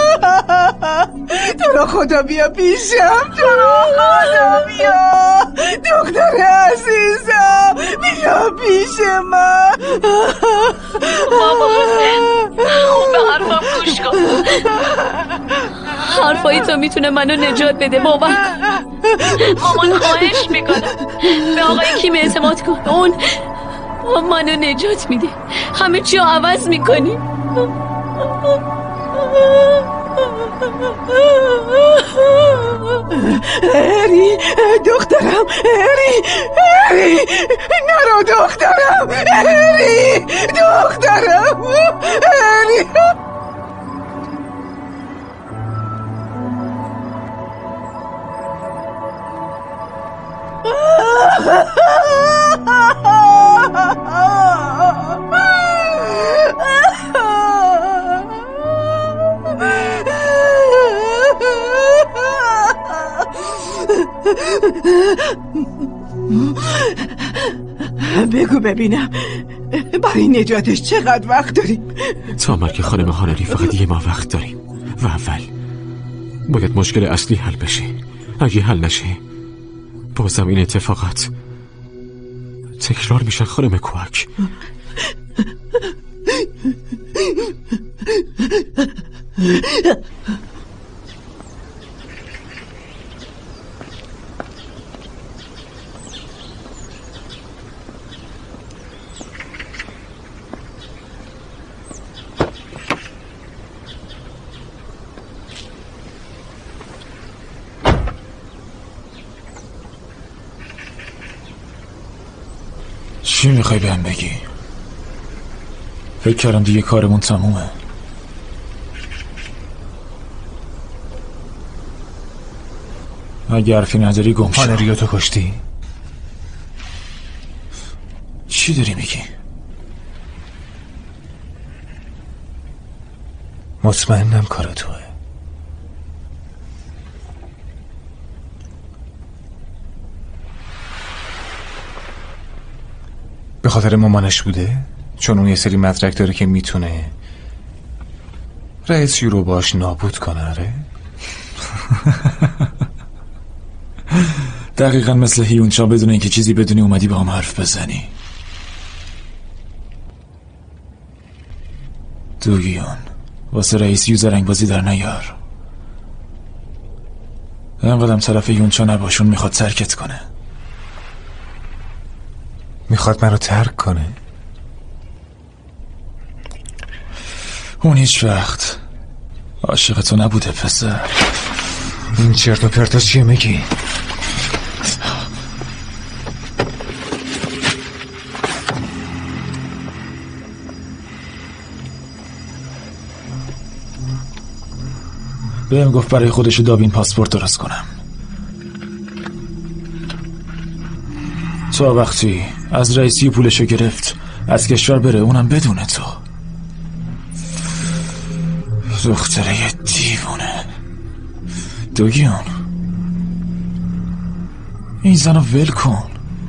تو رو خدا بیا پیشم، تو رو خدا بیا دختر عزیزم، بیا پیش من. مامان خوب به حرفم گوش کن، حرفای تو میتونه منو نجات بده بابا. مامان خواهش میکنم به آقای کیم اعتماد کن، اون منو نجات میده، همه چی رو عوض میکنی. اری دخترم، اری اری نرو دخترم، اری دخترم، اری. بگو ببینم برای نجاتش چقدر وقت داریم؟ تا مرگ خانم هانری فقط یه ماه وقت داریم و اول باید مشکل اصلی حل بشه. اگه حل نشه بازم این اتفاقات تکرار میشن. خانم کوک چی میخوای بهم بگی؟ فکر کردم دیگه کارمون تمومه. اگه حرفی نداری گم شو. هانری تو کشتی؟ چی داری میگی؟ مطمئنم کار توه. به خاطر مامانش بوده؟ چون اون یه سری مدرک داره که میتونه رئیس رو باش نابود کنه. آره دقیقا مثل هیونچا بدون اینکه چیزی بدونی اومدی با هم حرف بزنی. دوگیون واسه رئیس یو زرنگ بازی در نیار. اینقدرم طرف یونچا نباشون میخواد ترکت کنه. میخواد منو ترک کنه؟ اون هیچ وقت عاشق تو نبوده پسر. این چرت و پرتا چیه میگی؟ بهم گفت برای خودش دابین پاسپورت درست کنم تا وقتی از رئیسی پولشو گرفت از کشور بره، اونم بدون تو. دختره یه دیوونه. دوگیون این زنو ول کن.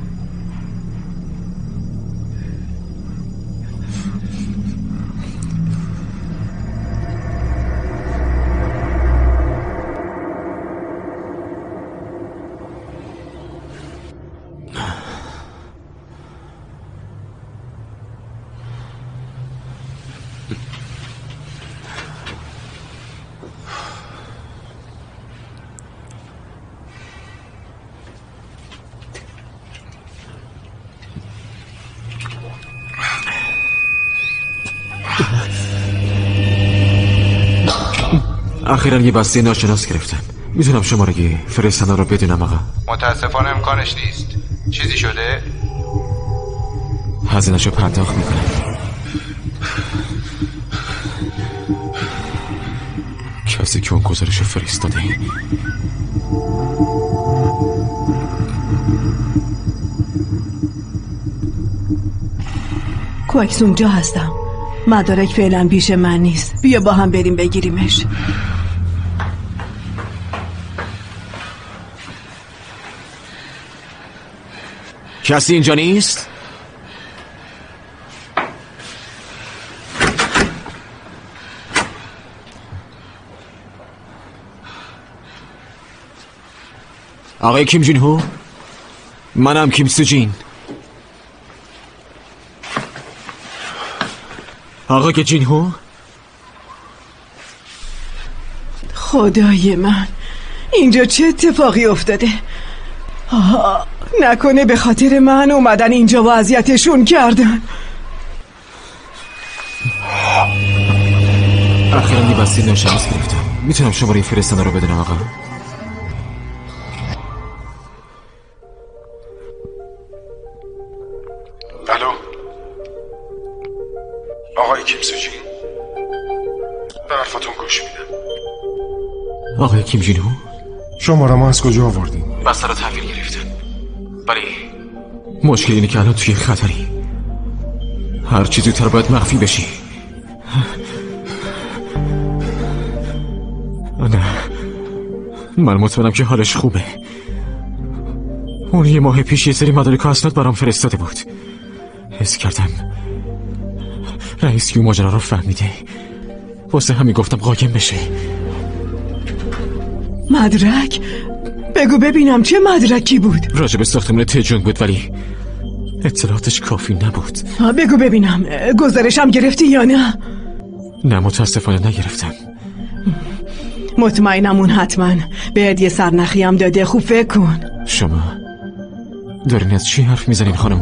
اخیراً یه بسته ناشناس گرفتم. میتونم شماره فرستنده رو بدونم آقا؟ متاسفانه امکانش نیست. چیزی شده؟ هزینه‌شو پرداخت میکنم. کسی که اون گزارشو فرستاده. کوکس اونجا هستم. مدارک فعلا پیش من نیست. بیا با هم بریم بگیریمش. کسی اینجا نیست؟ آقای کیم جین هو؟ منم کیم سو جین. آقای جین هو؟ خدای من، اینجا چه اتفاقی افتاده؟ آه، نکنه به خاطر من اومدن اینجا و اذیتشون کردن. اخیراً یه بسته ناشناس گرفتم. میتونم شماره فرستنده رو بدونم آقا؟ الو آقای کیمسوجی، به حرفاتون گوش میدم. آقای کیم جینو، شماره ما از کجا آوردین؟ بستر رو تحویل گرفتن، ولی مشکل اینه که الان توی خطری. هر چی زودتر باید مخفی بشی. نه، من مطمئنم که حالش خوبه. اون یه ماه پیش یه سری مدارک و اسناد برام فرستاده بود. حس کردم رئیس یو ماجرا رو فهمیده، واسه همین گفتم قایم بشه. مدرک؟ بگو ببینم چه مدرکی بود؟ راجب ساختمون تجونگ بود ولی اطلاعاتش کافی نبود. بگو ببینم گزارشم گرفتی یا نه؟ نه متاسفانه نگرفتم. مطمئنم اون حتما بهت یه سرنخی هم داده. خوب فکر کن. شما دارین از چی حرف میزنین خانم؟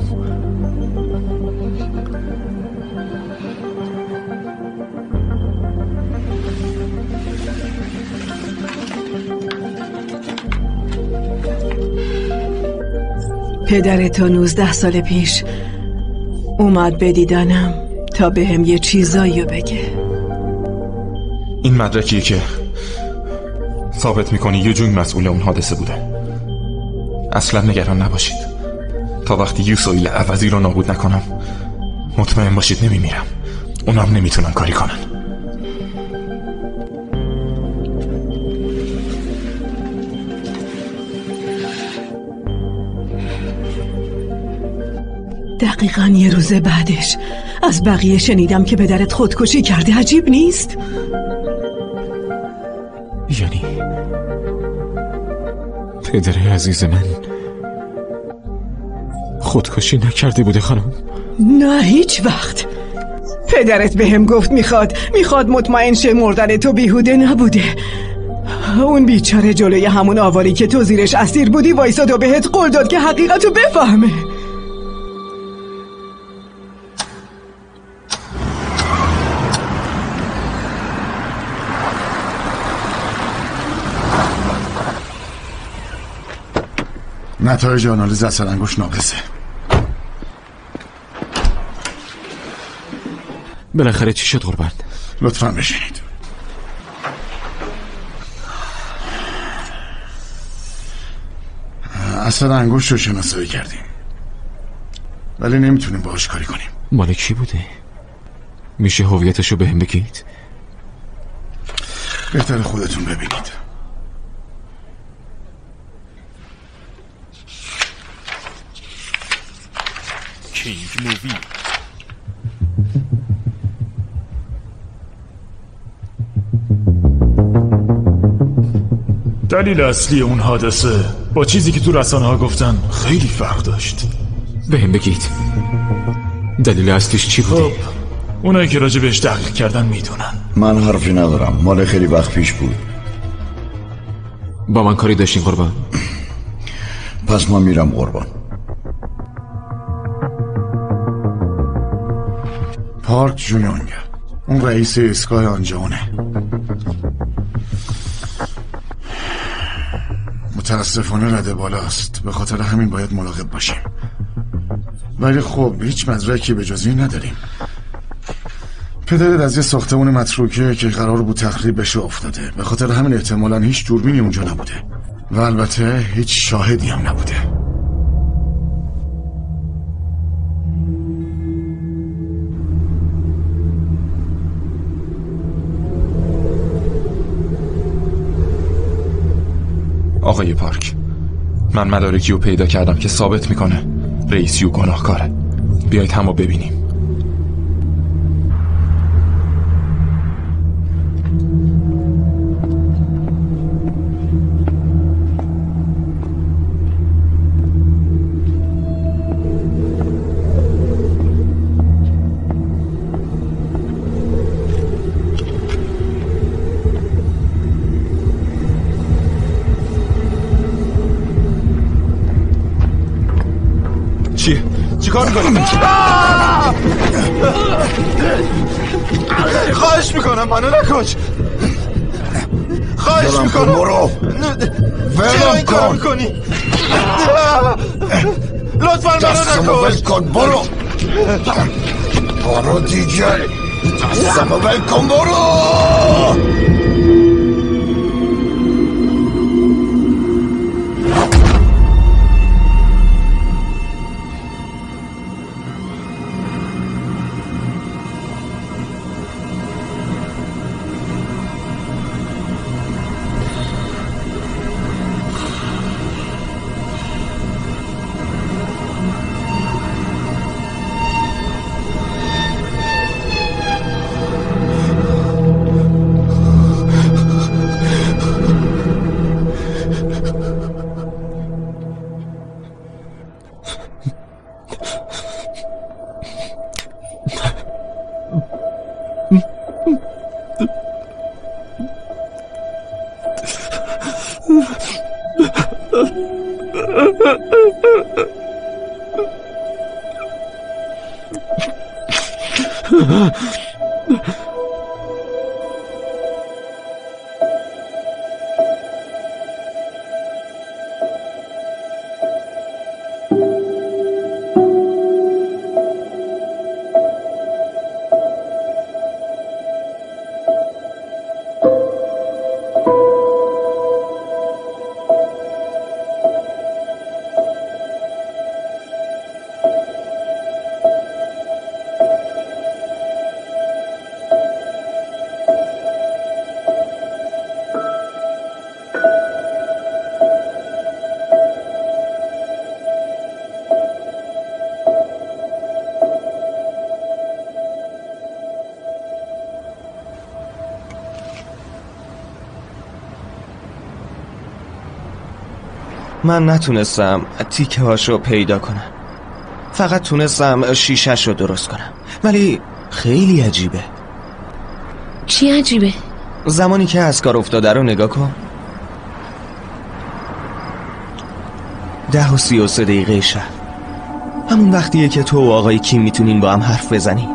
پدر تا نوزده سال پیش اومد به دیدنم تا به هم یه چیزایی بگه. این مدرکیه که ثابت میکنی یو جونگ مسئول اون حادثه بوده. اصلا نگران نباشید، تا وقتی یو سویل عوضی رو نابود نکنم مطمئن باشید نمیمیرم. اونم نمیتونن کاری کنن. دقیقاً یه روز بعدش از بقیه شنیدم که پدرت خودکشی کرده. عجیب نیست؟ یعنی پدر عزیز من خودکشی نکرده بوده خانم؟ نه هیچ وقت. پدرت به هم گفت میخواد میخواد مطمئن شه مردن تو بیهوده نبوده. اون بیچاره جلوی همون آواری که تو زیرش اسیر بودی وایساد و بهت قول داد که حقیقتو بفهمه. نتایج آنالیز اثر انگشت ناقصه. بالاخره چی شد قربان؟ لطفاً بشینید. اثر انگشت رو شناسایی کردیم ولی نمیتونیم باهاش کاری کنیم. مال کی بوده؟ میشه هویتش رو بهم بگید؟ بهتر خودتون ببینید. کینگ مووی. دلیل اصلی اون حادثه با چیزی که تو رسانه ها گفتن خیلی فرق داشت. بهم بگید دلیل اصلیش چی بوده؟ خب اونایی که راجع بهش تحقیق کردن میدونن. من حرفی ندارم، مال خیلی وقت پیش بود. با من کاری داشتین قربان؟ پس من میرم قربان. پارک جونیونگ، اون رئیس ایستگاه آنجاونه. متاسفانه رده بالاست، به خاطر همین باید مراقب باشیم. ولی خب هیچ مدرکی به جز این نداریم. پدرت از یه ساختمون متروکه که قرار بود تخریب بشه افتاده، به خاطر همین احتمالاً هیچ دوربینی اونجا نبوده و البته هیچ شاهدی هم نبوده. آقای پارک، من مدارکی رو پیدا کردم که ثابت میکنه رئیس یو گناهکاره. بیایید همو ببینیم. چیه؟ چی کار میکنی؟ خواهش میکنم منو نکش. خواهش میکنم برو چرا این کار میکنی؟ لطفا منو نکش کن برو برو دیگه دستمو ول کن برو. من نتونستم تیکه هاشو پیدا کنم، فقط تونستم شیشه‌شو درست کنم، ولی خیلی عجیبه. چی عجیبه؟ زمانی که از کار افتاده رو نگاه کن. ده و سی و سه دقیقه شب، همون وقتیه که تو و آقای کیم میتونین با هم حرف بزنین.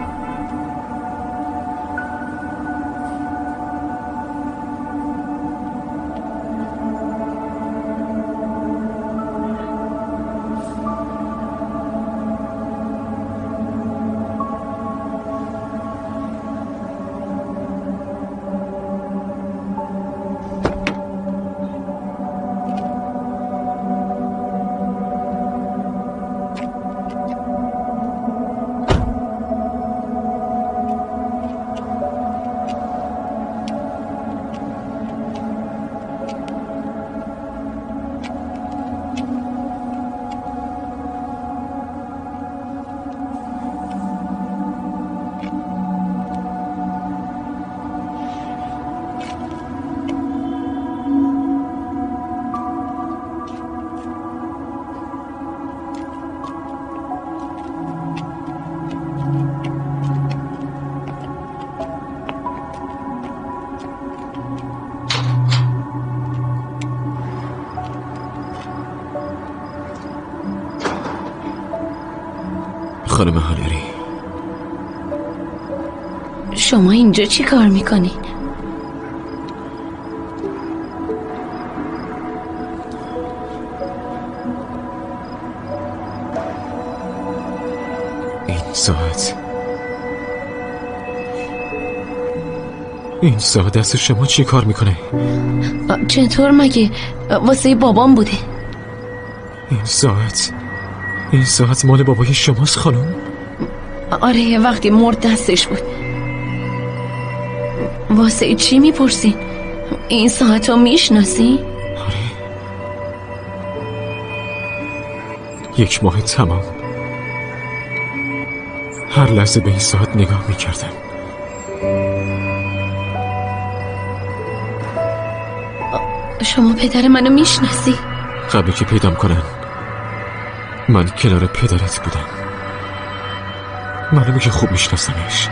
خانم هالری، شما اینجا چی کار میکنین؟ این ساعت این ساعت دست شما چی کار میکنه؟ چطور مگه؟ واسه بابام بوده. این ساعت این ساعت مال بابای شماست خانم؟ آره، وقتی مرد دستش بود. واسه چی میپرسین؟ این ساعت رو میشناسی؟ آره، یک ماه تمام هر لحظه به این ساعت نگاه میکردم. شما پدر منو میشناسی؟ قبل که پیدام کنن من کنار پدرت بودم. معلومه که خوب میشناسمش.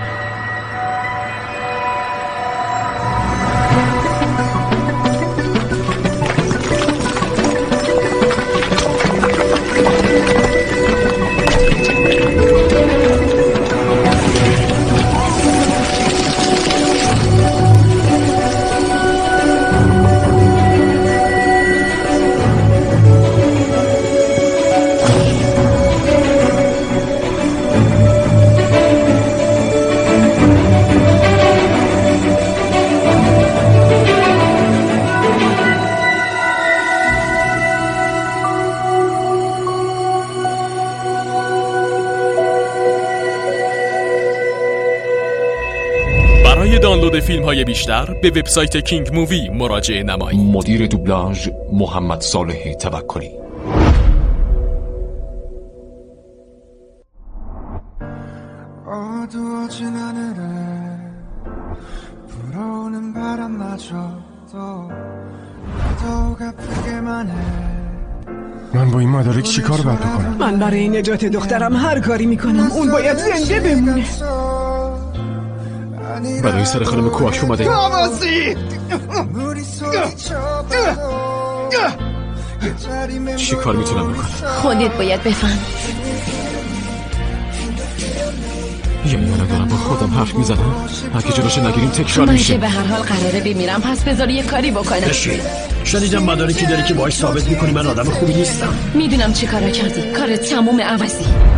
برای دانلود فیلم های بیشتر به وبسایت کینگ مووی مراجعه نمایید. مدیر دوبلاژ محمد صالح توکلی. من با این مدارک چی کار باید بکنم؟ من برای نجات دخترم هر کاری میکنم. اون باید زنده بمونه. برای سر خانم کواش اومده. تماسی! چی کار میتونم بکنم؟ خودت باید بفهم. یعنی من دارم با خودم حرف میزنم. اگه جلوش نگیریم تکرار میشه. من که به هر حال قراره بمیرم، پس بذار یه کاری بکنم. بشین. شنیدم مدارکی داری که باهاش ثابت میکنی من آدم خوبی نیستم. میدونم چه کارا کردی. کارت تموم عوضی.